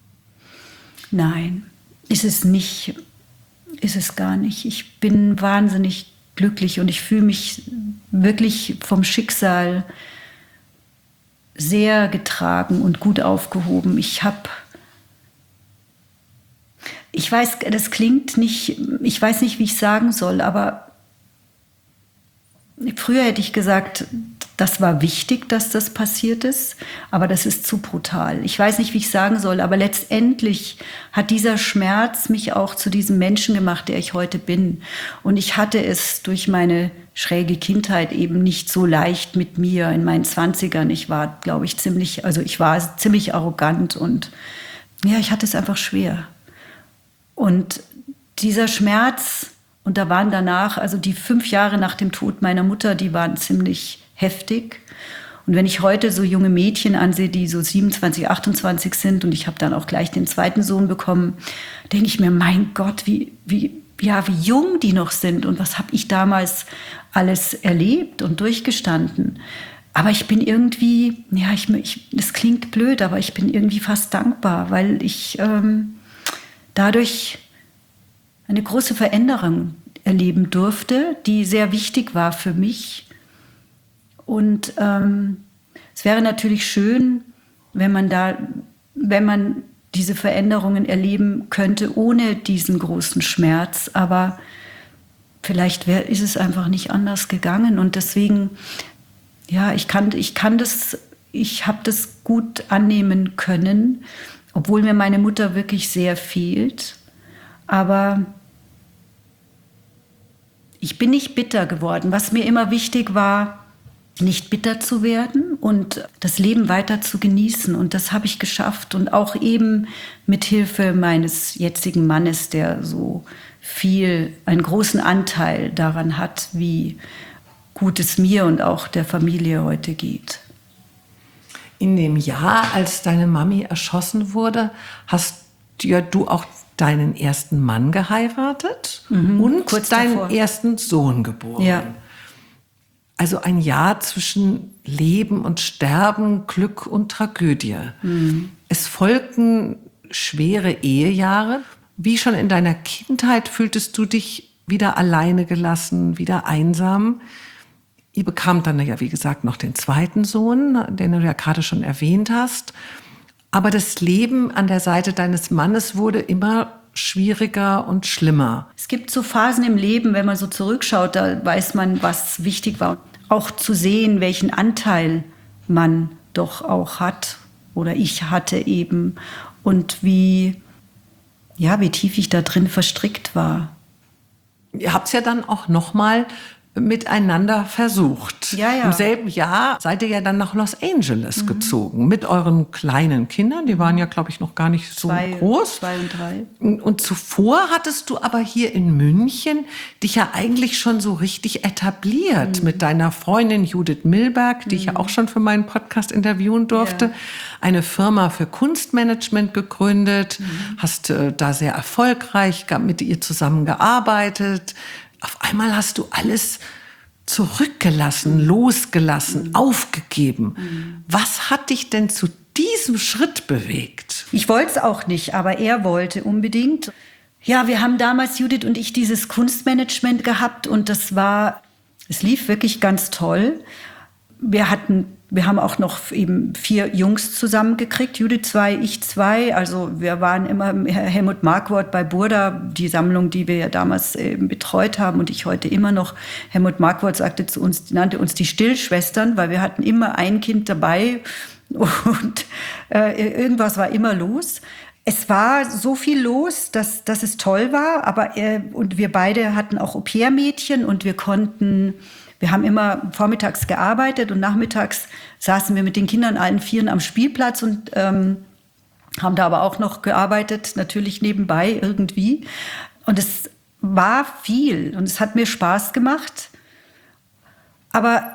Nein, ist es nicht, ist es gar nicht. Ich bin wahnsinnig glücklich und ich fühle mich wirklich vom Schicksal sehr getragen und gut aufgehoben. Ich habe, ich weiß, das klingt nicht, ich weiß nicht, wie ich sagen soll, aber früher hätte ich gesagt, das war wichtig, dass das passiert ist, aber das ist zu brutal. Ich weiß nicht, wie ich sagen soll, aber letztendlich hat dieser Schmerz mich auch zu diesem Menschen gemacht, der ich heute bin. Und ich hatte es durch meine schräge Kindheit eben nicht so leicht mit mir in meinen Zwanzigern. Ich war, glaube ich, ziemlich, also ich war ziemlich arrogant und ja, ich hatte es einfach schwer. Und dieser Schmerz, und da waren danach, also die fünf Jahre nach dem Tod meiner Mutter, die waren ziemlich heftig. Und wenn ich heute so junge Mädchen ansehe, die so siebenundzwanzig, achtundzwanzig sind und ich habe dann auch gleich den zweiten Sohn bekommen, denke ich mir, mein Gott, wie, wie, ja, wie jung die noch sind und was habe ich damals alles erlebt und durchgestanden. Aber ich bin irgendwie, ja, ich, ich, das klingt blöd, aber ich bin irgendwie fast dankbar, weil ich ähm, dadurch eine große Veränderung erleben durfte, die sehr wichtig war für mich. Und ähm, es wäre natürlich schön, wenn man da, wenn man diese Veränderungen erleben könnte ohne diesen großen Schmerz. Aber vielleicht wär, ist es einfach nicht anders gegangen. Und deswegen, ja, ich kann, ich kann das, ich habe das gut annehmen können, obwohl mir meine Mutter wirklich sehr fehlt. Aber ich bin nicht bitter geworden. Was mir immer wichtig war, nicht bitter zu werden und das Leben weiter zu genießen. Und das habe ich geschafft. Und auch eben mit Hilfe meines jetzigen Mannes, der so viel, einen großen Anteil daran hat, wie gut es mir und auch der Familie heute geht. In dem Jahr, als deine Mami erschossen wurde, hast ja du auch deinen ersten Mann geheiratet mhm, und kurz deinen davor. ersten Sohn geboren. Ja. Also ein Jahr zwischen Leben und Sterben, Glück und Tragödie. Mhm. Es folgten schwere Ehejahre. Wie schon in deiner Kindheit fühltest du dich wieder alleine gelassen, wieder einsam. Ihr bekamt dann ja, wie gesagt, noch den zweiten Sohn, den du ja gerade schon erwähnt hast. Aber das Leben an der Seite deines Mannes wurde immer schwieriger und schlimmer. Es gibt so Phasen im Leben, wenn man so zurückschaut, da weiß man, was wichtig war. Auch zu sehen, welchen Anteil man doch auch hat oder ich hatte eben und wie, ja, wie tief ich da drin verstrickt war. Ihr habt es ja dann auch noch mal miteinander versucht. Ja, ja. Im selben Jahr seid ihr ja dann nach Los Angeles mhm. gezogen mit euren kleinen Kindern. Die waren ja, glaube ich, noch gar nicht so zwei, groß. Zwei und drei. Und, und zuvor hattest du aber hier in München dich ja eigentlich schon so richtig etabliert mhm. mit deiner Freundin Judith Milberg, die mhm. ich ja auch schon für meinen Podcast interviewen durfte. Ja. Eine Firma für Kunstmanagement gegründet, mhm. hast äh, da sehr erfolgreich mit ihr zusammengearbeitet. Auf einmal hast du alles zurückgelassen, mhm. losgelassen, mhm. aufgegeben. Mhm. Was hat dich denn zu diesem Schritt bewegt? Ich wollte es auch nicht, aber er wollte unbedingt. Ja, wir haben damals, Judith und ich, dieses Kunstmanagement gehabt und das war, es lief wirklich ganz toll. Wir hatten, wir haben auch noch eben vier Jungs zusammengekriegt, Judith zwei, ich zwei. Also wir waren immer Helmut Markwort bei Burda, die Sammlung, die wir ja damals eben betreut haben und ich heute immer noch. Helmut Markwort sagte zu uns, nannte uns die Stillschwestern, weil wir hatten immer ein Kind dabei und äh, irgendwas war immer los. Es war so viel los, dass, dass es toll war, aber äh, und wir beide hatten auch Au-pair-Mädchen und wir konnten... Wir haben immer vormittags gearbeitet und nachmittags saßen wir mit den Kindern allen Vieren am Spielplatz und ähm, haben da aber auch noch gearbeitet, natürlich nebenbei irgendwie. Und es war viel und es hat mir Spaß gemacht. Aber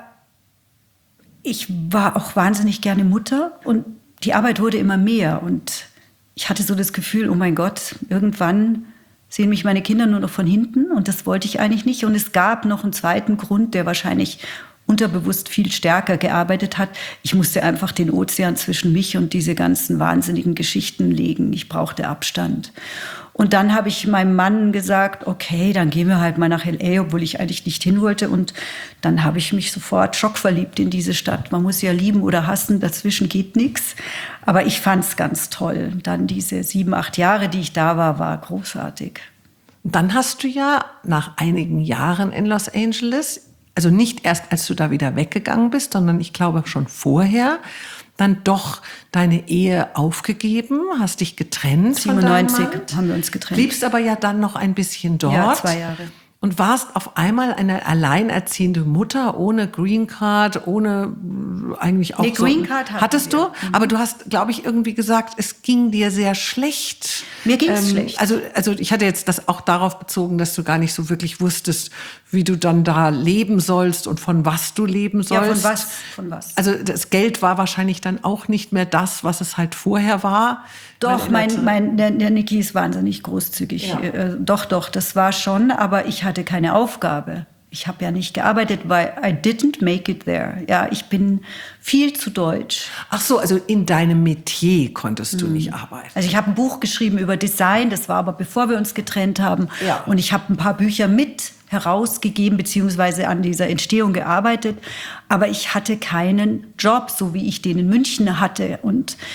ich war auch wahnsinnig gerne Mutter und die Arbeit wurde immer mehr. Und ich hatte so das Gefühl, oh mein Gott, irgendwann sehen mich meine Kinder nur noch von hinten und das wollte ich eigentlich nicht. Und es gab noch einen zweiten Grund, der wahrscheinlich unterbewusst viel stärker gearbeitet hat. Ich musste einfach den Ozean zwischen mich und diese ganzen wahnsinnigen Geschichten legen. Ich brauchte Abstand. Und dann habe ich meinem Mann gesagt, okay, dann gehen wir halt mal nach L A, obwohl ich eigentlich nicht hin wollte. Und dann habe ich mich sofort schockverliebt in diese Stadt. Man muss ja lieben oder hassen, dazwischen geht nichts. Aber ich fand es ganz toll. Dann diese sieben, acht Jahre, die ich da war, war großartig. Dann hast du ja nach einigen Jahren in Los Angeles, also nicht erst, als du da wieder weggegangen bist, sondern ich glaube schon vorher, dann doch deine Ehe aufgegeben, hast dich getrennt. siebenundneunzig haben wir uns getrennt. Bliebst aber ja dann noch ein bisschen dort. Ja, zwei Jahre. Und warst auf einmal eine alleinerziehende Mutter ohne Green Card, ohne eigentlich auch nee, so. Green Card hattest du? Wir. Mhm. Aber du hast, glaube ich, irgendwie gesagt, es ging dir sehr schlecht. Mir ging es ähm, schlecht. Also, also ich hatte jetzt das auch darauf bezogen, dass du gar nicht so wirklich wusstest, wie du dann da leben sollst und von was du leben sollst. Ja, von was? Von was? Also das Geld war wahrscheinlich dann auch nicht mehr das, was es halt vorher war. Doch, mein, mein, der, der Niki ist wahnsinnig großzügig. Ja. Äh, doch, doch, das war schon, aber ich hatte keine Aufgabe. Ich habe ja nicht gearbeitet, weil I didn't make it there. Ja, ich bin viel zu deutsch. Ach so, also in deinem Metier konntest du hm. nicht arbeiten. Also ich habe ein Buch geschrieben über Design, das war aber bevor wir uns getrennt haben. Ja. Und ich habe ein paar Bücher mit herausgegeben, beziehungsweise an dieser Entstehung gearbeitet. Aber ich hatte keinen Job, so wie ich den in München hatte. Und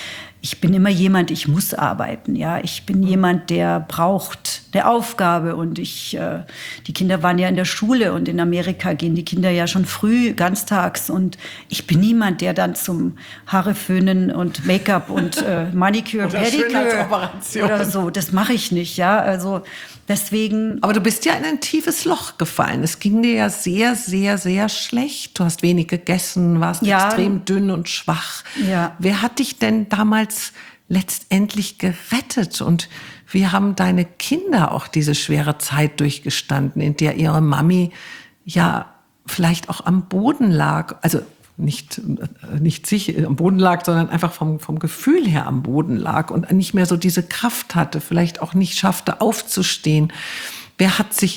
ich bin immer jemand, ich muss arbeiten, ja. Ich bin jemand, der braucht eine Aufgabe und ich, äh, die Kinder waren ja in der Schule und in Amerika gehen die Kinder ja schon früh, ganztags und ich bin niemand, der dann zum Haare föhnen und Make-up und äh, Manicure, oder Pedicure oder so, das mache ich nicht, ja. Also deswegen. Aber du bist ja in ein tiefes Loch gefallen. Es ging dir ja sehr, sehr, sehr schlecht. Du hast wenig gegessen, warst ja. extrem dünn und schwach. Ja. Wer hat dich denn damals letztendlich gerettet? Und wie haben deine Kinder auch diese schwere Zeit durchgestanden, in der ihre Mami ja vielleicht auch am Boden lag? Also nicht, nicht sich am Boden lag, sondern einfach vom, vom Gefühl her am Boden lag und nicht mehr so diese Kraft hatte, vielleicht auch nicht schaffte, aufzustehen. Wer hat sich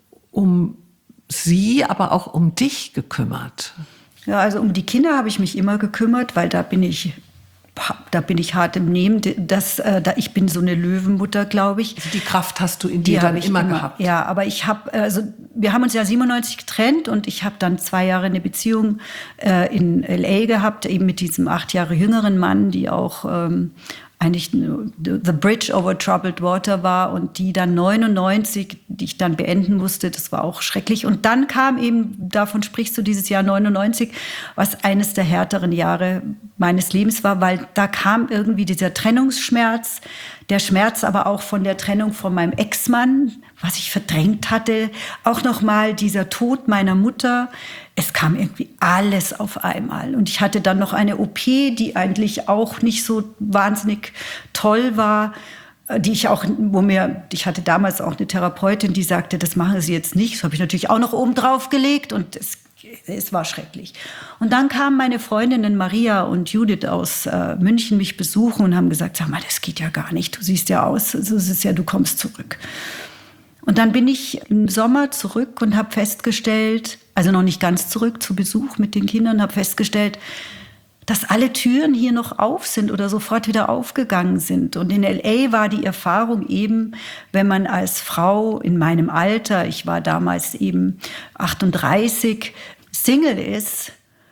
um sie, aber auch um dich gekümmert? Ja, also um die Kinder habe ich mich immer gekümmert, weil da bin ich, da bin ich hart im Nehmen. Das, äh, da, ich bin so eine Löwenmutter, glaube ich. Also die Kraft hast du in dir dann immer, immer gehabt? Ja, aber ich habe, also wir haben uns ja siebenundneunzig getrennt und ich habe dann zwei Jahre eine Beziehung äh, in L A gehabt, eben mit diesem acht Jahre jüngeren Mann, die auch ähm, eigentlich The Bridge over Troubled Water war und die dann neunundneunzig, die ich dann beenden musste, das war auch schrecklich. Und dann kam eben, davon sprichst du, dieses Jahr neunundneunzig, was eines der härteren Jahre meines Lebens war, weil da kam irgendwie dieser Trennungsschmerz, der Schmerz aber auch von der Trennung von meinem Ex-Mann, was ich verdrängt hatte, auch nochmal dieser Tod meiner Mutter. Es kam irgendwie alles auf einmal. Und ich hatte dann noch eine O P, die eigentlich auch nicht so wahnsinnig toll war, die ich auch, wo mir, ich hatte damals auch eine Therapeutin, die sagte, das machen Sie jetzt nicht. Das habe ich natürlich auch noch oben drauf gelegt und es, es war schrecklich. Und dann kamen meine Freundinnen Maria und Judith aus äh, München mich besuchen und haben gesagt, sag mal, das geht ja gar nicht. Du siehst ja aus, so ist es ja, du kommst zurück. Und dann bin ich im Sommer zurück und habe festgestellt, also noch nicht ganz zurück zu Besuch mit den Kindern, habe festgestellt, dass alle Türen hier noch auf sind oder sofort wieder aufgegangen sind. Und in L A war die Erfahrung eben, wenn man als Frau in meinem Alter, ich war damals eben achtunddreißig, Single ist,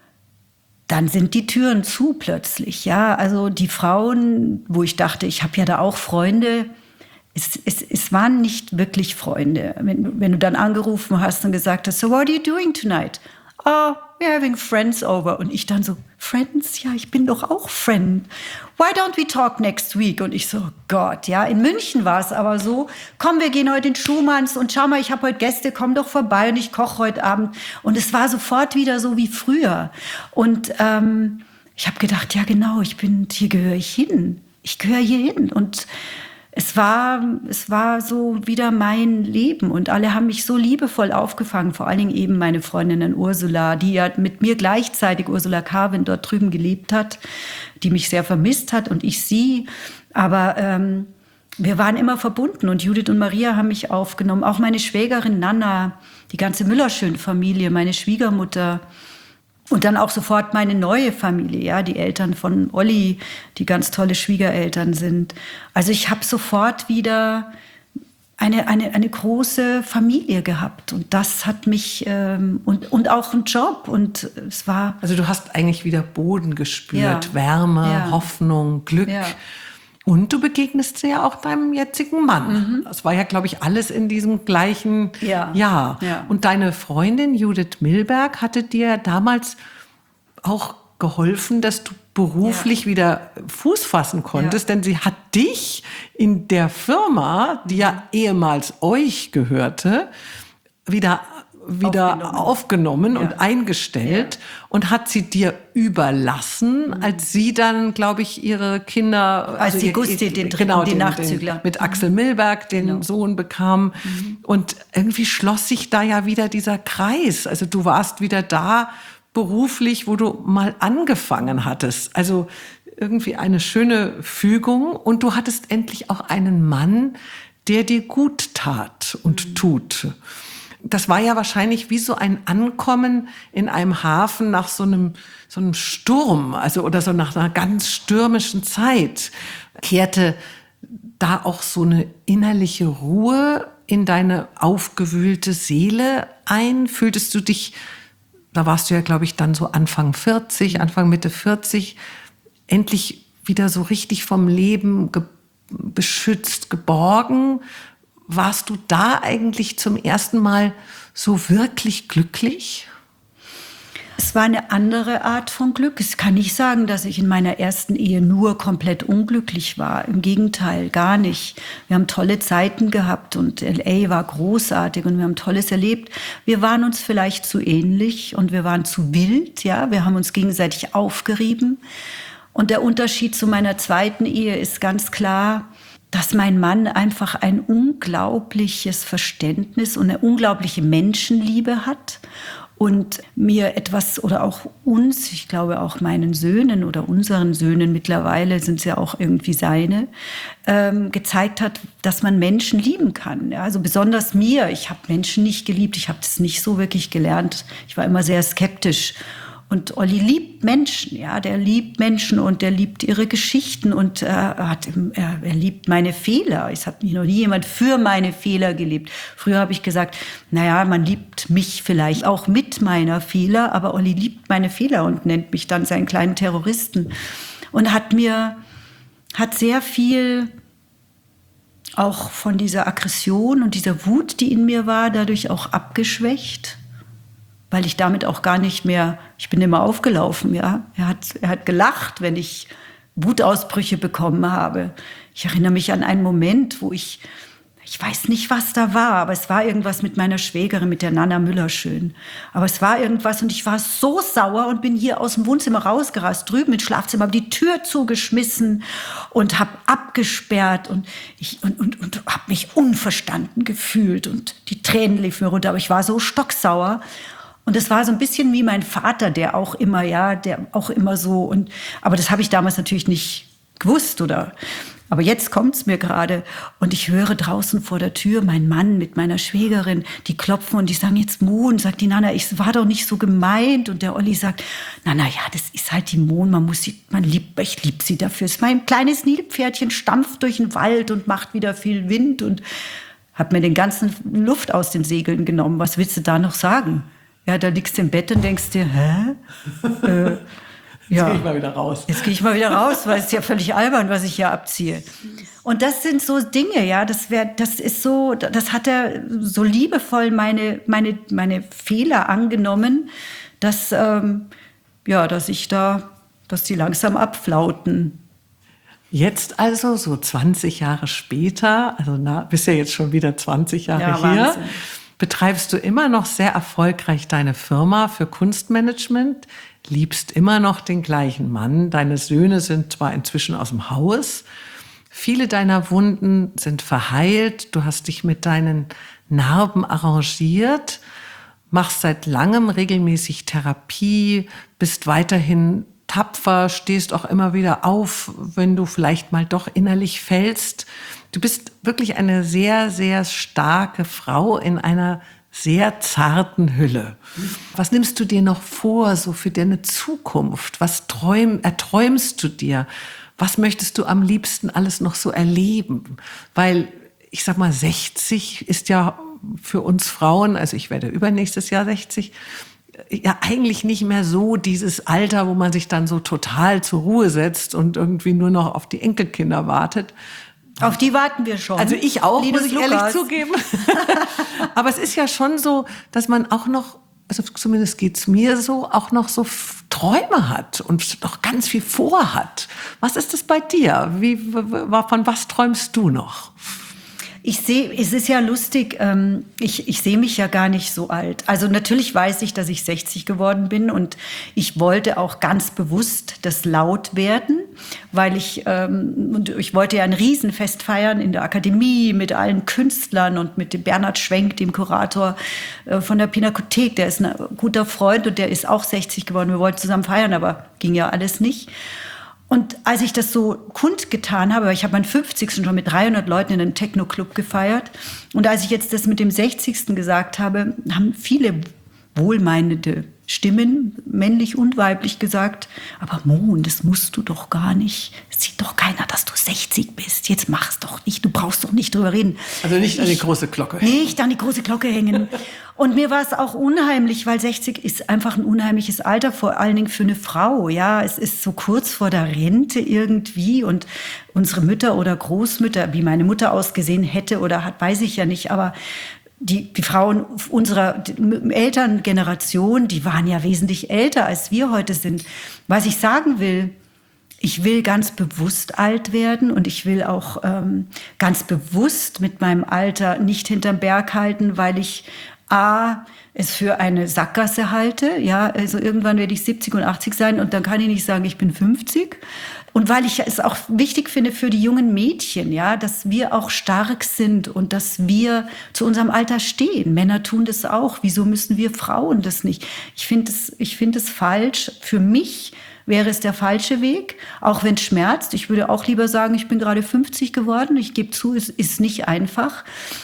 dann sind die Türen zu plötzlich. Ja, also die Frauen, wo ich dachte, ich habe ja da auch Freunde, Es, es, es waren nicht wirklich Freunde. Wenn, wenn du dann angerufen hast und gesagt hast, so what are you doing tonight? Oh, we're having friends over. Und ich dann so, Friends? Ja, ich bin doch auch Friend. Why don't we talk next week? Und ich so, oh Gott, ja. In München war es aber so, komm, wir gehen heute in Schumanns und schau mal, ich habe heute Gäste, komm doch vorbei und ich koche heute Abend. Und es war sofort wieder so wie früher. Und ähm, ich habe gedacht, ja genau, ich bin, hier gehöre ich hin. Ich gehöre hier hin. Und Es war, es war so wieder mein Leben und alle haben mich so liebevoll aufgefangen, vor allen Dingen eben meine Freundin Ursula, die ja mit mir gleichzeitig, Ursula Carwin, dort drüben gelebt hat, die mich sehr vermisst hat und ich sie. Aber ähm, wir waren immer verbunden und Judith und Maria haben mich aufgenommen, auch meine Schwägerin Nana, die ganze Müllerschön-Familie, meine Schwiegermutter. Und dann auch sofort meine neue Familie, ja, die Eltern von Olli, die ganz tolle Schwiegereltern sind. Also ich habe sofort wieder eine, eine, eine große Familie gehabt. Und das hat mich, ähm, und, und auch einen Job. Und es war... Also du hast eigentlich wieder Boden gespürt, ja. Wärme, ja. Hoffnung, Glück. Ja. Und du begegnest ja auch deinem jetzigen Mann. Mhm. Das war ja, glaube ich, alles in diesem gleichen ja. Jahr. Ja. Und deine Freundin Judith Milberg hatte dir damals auch geholfen, dass du beruflich ja. wieder Fuß fassen konntest. Ja. Denn sie hat dich in der Firma, die ja ehemals euch gehörte, wieder wieder aufgenommen, aufgenommen ja. und eingestellt ja. und hat sie dir überlassen, mhm. als sie dann, glaube ich, ihre Kinder... Als also die ihr, Gusti, den, genau, den, den Nachzügler. Den, mit Axel Milberg, den genau. Sohn bekam. Mhm. Und irgendwie schloss sich da ja wieder dieser Kreis. Also du warst wieder da beruflich, wo du mal angefangen hattest. Also irgendwie eine schöne Fügung. Und du hattest endlich auch einen Mann, der dir gut tat und mhm. tut. Das war ja wahrscheinlich wie so ein Ankommen in einem Hafen nach so einem, so einem Sturm, also oder so nach einer ganz stürmischen Zeit. Kehrte da auch so eine innerliche Ruhe in deine aufgewühlte Seele ein? Fühltest du dich, da warst du ja, glaube ich, dann so Anfang vierzig, Anfang Mitte vierzig, endlich wieder so richtig vom Leben ge- beschützt, geborgen. Warst du da eigentlich zum ersten Mal so wirklich glücklich? Es war eine andere Art von Glück. Ich kann nicht sagen, dass ich in meiner ersten Ehe nur komplett unglücklich war. Im Gegenteil, gar nicht. Wir haben tolle Zeiten gehabt und L A war großartig und wir haben Tolles erlebt. Wir waren uns vielleicht zu ähnlich und wir waren zu wild, ja. Wir haben uns gegenseitig aufgerieben. Und der Unterschied zu meiner zweiten Ehe ist ganz klar, dass mein Mann einfach ein unglaubliches Verständnis und eine unglaubliche Menschenliebe hat und mir etwas oder auch uns, ich glaube auch meinen Söhnen oder unseren Söhnen, mittlerweile sind es ja auch irgendwie seine, ähm, gezeigt hat, dass man Menschen lieben kann. Ja, also besonders mir, ich habe Menschen nicht geliebt, ich habe das nicht so wirklich gelernt, ich war immer sehr skeptisch. Und Olli liebt Menschen, ja, der liebt Menschen und der liebt ihre Geschichten und äh, hat, er, er liebt meine Fehler. Es hat mich noch nie jemand für meine Fehler geliebt. Früher habe ich gesagt, naja, man liebt mich vielleicht auch mit meiner Fehler, aber Olli liebt meine Fehler und nennt mich dann seinen kleinen Terroristen. Und hat mir, hat sehr viel auch von dieser Aggression und dieser Wut, die in mir war, dadurch auch abgeschwächt. Weil ich damit auch gar nicht mehr, ich bin immer aufgelaufen, ja. Er hat, er hat gelacht, wenn ich Wutausbrüche bekommen habe. Ich erinnere mich an einen Moment, wo ich, ich weiß nicht, was da war, aber es war irgendwas mit meiner Schwägerin, mit der Nana Müllerschön. Aber es war irgendwas und ich war so sauer und bin hier aus dem Wohnzimmer rausgerast, drüben ins Schlafzimmer, habe die Tür zugeschmissen und habe abgesperrt und ich und, und, und habe mich unverstanden gefühlt und die Tränen liefen mir runter, aber ich war so stocksauer. Und das war so ein bisschen wie mein Vater, der auch immer, ja, der auch immer so und, aber das habe ich damals natürlich nicht gewusst, oder? Aber jetzt kommt's mir gerade und ich höre draußen vor der Tür meinen Mann mit meiner Schwägerin, die klopfen und die sagen jetzt Mohn, sagt die Nana, ich war doch nicht so gemeint und der Olli sagt, na na ja, das ist halt die Mohn, man muss sie, man liebt, ich lieb sie dafür. Es ist mein kleines Nilpferdchen, stampft durch den Wald und macht wieder viel Wind und hat mir den ganzen Luft aus den Segeln genommen. Was willst du da noch sagen? Ja, da liegst du im Bett und denkst dir, hä? äh, Jetzt ja. gehe ich mal wieder raus. Jetzt gehe ich mal wieder raus, weil es ist ja völlig albern, was ich hier abziehe. Und das sind so Dinge, ja, das wäre, das ist so, das hat er so liebevoll meine, meine, meine Fehler angenommen, dass, ähm, ja, dass ich da, dass die langsam abflauten. Jetzt also, so zwanzig Jahre später, also na, bist ja jetzt schon wieder zwanzig Jahre Ja, hier, Wahnsinn. betreibst du immer noch sehr erfolgreich deine Firma für Kunstmanagement, liebst immer noch den gleichen Mann, deine Söhne sind zwar inzwischen aus dem Haus, viele deiner Wunden sind verheilt, du hast dich mit deinen Narben arrangiert, machst seit langem regelmäßig Therapie, bist weiterhin tapfer, stehst auch immer wieder auf, wenn du vielleicht mal doch innerlich fällst. Du bist wirklich eine sehr, sehr starke Frau in einer sehr zarten Hülle. Was nimmst du dir noch vor, so für deine Zukunft? Was träum, erträumst du dir? Was möchtest du am liebsten alles noch so erleben? Weil, ich sag mal, sechzig ist ja für uns Frauen, also ich werde übernächstes Jahr sechzig, ja eigentlich nicht mehr so dieses Alter, wo man sich dann so total zur Ruhe setzt und irgendwie nur noch auf die Enkelkinder wartet. Auf die warten wir schon. Also ich auch, Liebes muss ich Lukas. ehrlich zugeben. Aber es ist ja schon so, dass man auch noch, also zumindest geht's mir so, auch noch so Träume hat und noch ganz viel vorhat. Was ist das bei dir? Wie, von was träumst du noch? Ich sehe, es ist ja lustig, ähm, ich, ich sehe mich ja gar nicht so alt. Also natürlich weiß ich, dass ich sechzig geworden bin und ich wollte auch ganz bewusst das laut werden, weil ich, ähm, und ich wollte ja ein Riesenfest feiern in der Akademie mit allen Künstlern und mit dem Bernhard Schwenk, dem Kurator äh, von der Pinakothek. Der ist ein guter Freund und der ist auch sechzig geworden. Wir wollten zusammen feiern, aber ging ja alles nicht. Und als ich das so kundgetan habe, ich habe meinen fünfzigsten schon mit dreihundert Leuten in einem Techno-Club gefeiert. Und als ich jetzt das mit dem sechzigsten gesagt habe, haben viele wohlmeinende Stimmen, männlich und weiblich, gesagt, aber Mon, das musst du doch gar nicht. Es sieht doch keiner, dass du sechzig bist. Jetzt mach's doch nicht, du brauchst doch nicht drüber reden. Also nicht an die ich, große Glocke. Nicht an die große Glocke hängen. Und mir war es auch unheimlich, weil sechzig ist einfach ein unheimliches Alter, vor allen Dingen für eine Frau. Ja, es ist so kurz vor der Rente irgendwie und unsere Mütter oder Großmütter, wie meine Mutter ausgesehen hätte oder hat, weiß ich ja nicht, aber Die, die Frauen unserer Elterngeneration, die waren ja wesentlich älter, als wir heute sind. Was ich sagen will, ich will ganz bewusst alt werden und ich will auch ähm, ganz bewusst mit meinem Alter nicht hinterm Berg halten, weil ich A, es für eine Sackgasse halte. Ja, also irgendwann werde ich siebzig und achtzig sein und dann kann ich nicht sagen, ich bin fünfzig. Und weil ich es auch wichtig finde für die jungen Mädchen, ja, dass wir auch stark sind und dass wir zu unserem Alter stehen. Männer tun das auch. Wieso müssen wir Frauen das nicht? Ich finde es, ich finde es falsch. Für mich wäre es der falsche Weg, auch wenn es schmerzt. Ich würde auch lieber sagen, ich bin gerade fünfzig geworden. Ich gebe zu, es ist nicht einfach.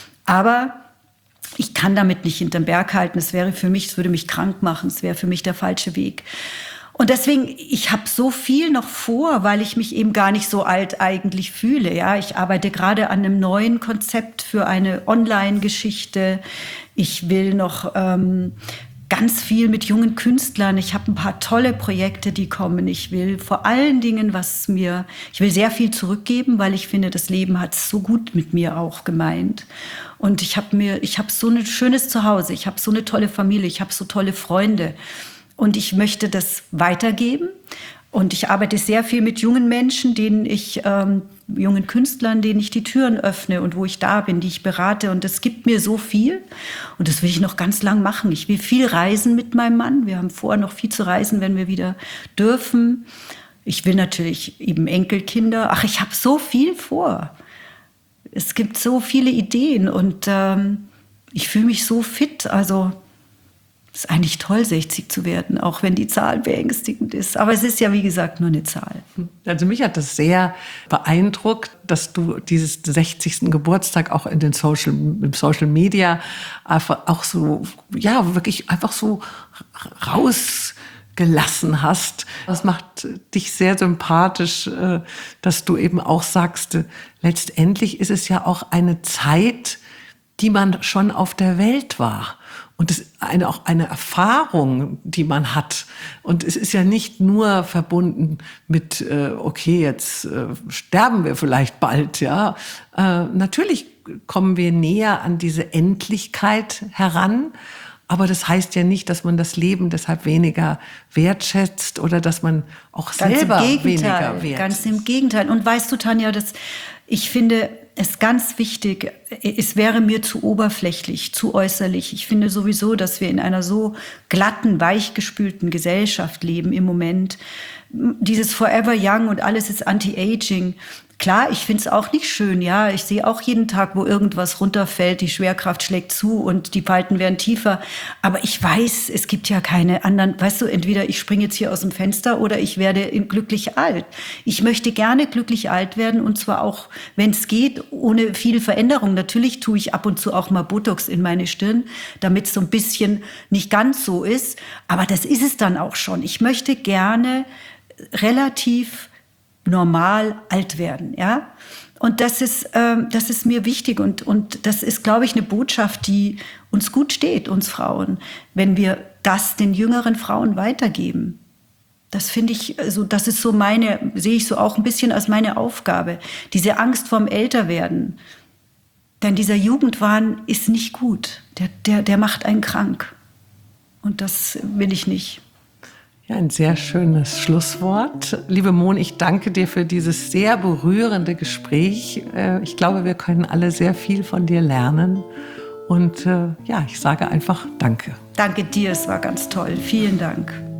Aber ich kann damit nicht hinterm Berg halten. Es wäre für mich, es würde mich krank machen. Es wäre für mich der falsche Weg. Und deswegen, ich habe so viel noch vor, weil ich mich eben gar nicht so alt eigentlich fühle. Ja, ich arbeite gerade an einem neuen Konzept für eine Online-Geschichte. Ich will noch ähm, ganz viel mit jungen Künstlern. Ich habe ein paar tolle Projekte, die kommen. Ich will vor allen Dingen, was mir, ich will sehr viel zurückgeben, weil ich finde, das Leben hat so gut mit mir auch gemeint. Und ich habe mir, ich habe so ein schönes Zuhause. Ich habe so eine tolle Familie. Ich habe so tolle Freunde. Und ich möchte das weitergeben. Und ich arbeite sehr viel mit jungen Menschen, denen ich, ähm, jungen Künstlern, denen ich die Türen öffne und wo ich da bin, die ich berate. Und das gibt mir so viel. Und das will ich noch ganz lang machen. Ich will viel reisen mit meinem Mann. Wir haben vor, noch viel zu reisen, wenn wir wieder dürfen. Ich will natürlich eben Enkelkinder. Ach, ich habe so viel vor. Es gibt so viele Ideen und ähm, ich fühle mich so fit. Also es ist eigentlich toll, sechzig zu werden, auch wenn die Zahl beängstigend ist. Aber es ist ja, wie gesagt, nur eine Zahl. Also mich hat das sehr beeindruckt, dass du dieses sechzigsten Geburtstag auch in den Social, im Social Media einfach auch so, ja, wirklich einfach so rausgelassen hast. Das macht dich sehr sympathisch, dass du eben auch sagst, letztendlich ist es ja auch eine Zeit, die man schon auf der Welt war. Und es ist eine, auch eine Erfahrung, die man hat. Und es ist ja nicht nur verbunden mit, äh, okay, jetzt äh, sterben wir vielleicht bald. Ja, äh, natürlich kommen wir näher an diese Endlichkeit heran. Aber das heißt ja nicht, dass man das Leben deshalb weniger wertschätzt oder dass man auch ganz selber im Gegenteil, weniger wertschätzt. Ganz im Gegenteil. Und weißt du, Tanja, dass ich finde es ganz wichtig, es wäre mir zu oberflächlich, zu äußerlich. Ich finde sowieso, dass wir in einer so glatten, weichgespülten Gesellschaft leben im Moment. Dieses Forever Young und alles ist Anti-Aging. Klar, ich finde es auch nicht schön, ja. Ich sehe auch jeden Tag, wo irgendwas runterfällt, die Schwerkraft schlägt zu und die Falten werden tiefer. Aber ich weiß, es gibt ja keine anderen, weißt du, entweder ich springe jetzt hier aus dem Fenster oder ich werde glücklich alt. Ich möchte gerne glücklich alt werden und zwar auch, wenn es geht, ohne viel Veränderung. Natürlich tue ich ab und zu auch mal Botox in meine Stirn, damit es so ein bisschen nicht ganz so ist. Aber das ist es dann auch schon. Ich möchte gerne relativ normal alt werden, ja. Und das ist, ähm, das ist mir wichtig und, und das ist, glaube ich, eine Botschaft, die uns gut steht, uns Frauen, wenn wir das den jüngeren Frauen weitergeben. Das finde ich, also das ist so meine, sehe ich so auch ein bisschen als meine Aufgabe, diese Angst vorm Älterwerden. Denn dieser Jugendwahn ist nicht gut, der, der, der macht einen krank. Und das will ich nicht. Ja, ein sehr schönes Schlusswort. Liebe Mon, ich danke dir für dieses sehr berührende Gespräch. Ich glaube, wir können alle sehr viel von dir lernen. Und ja, ich sage einfach Danke. Danke dir, es war ganz toll. Vielen Dank.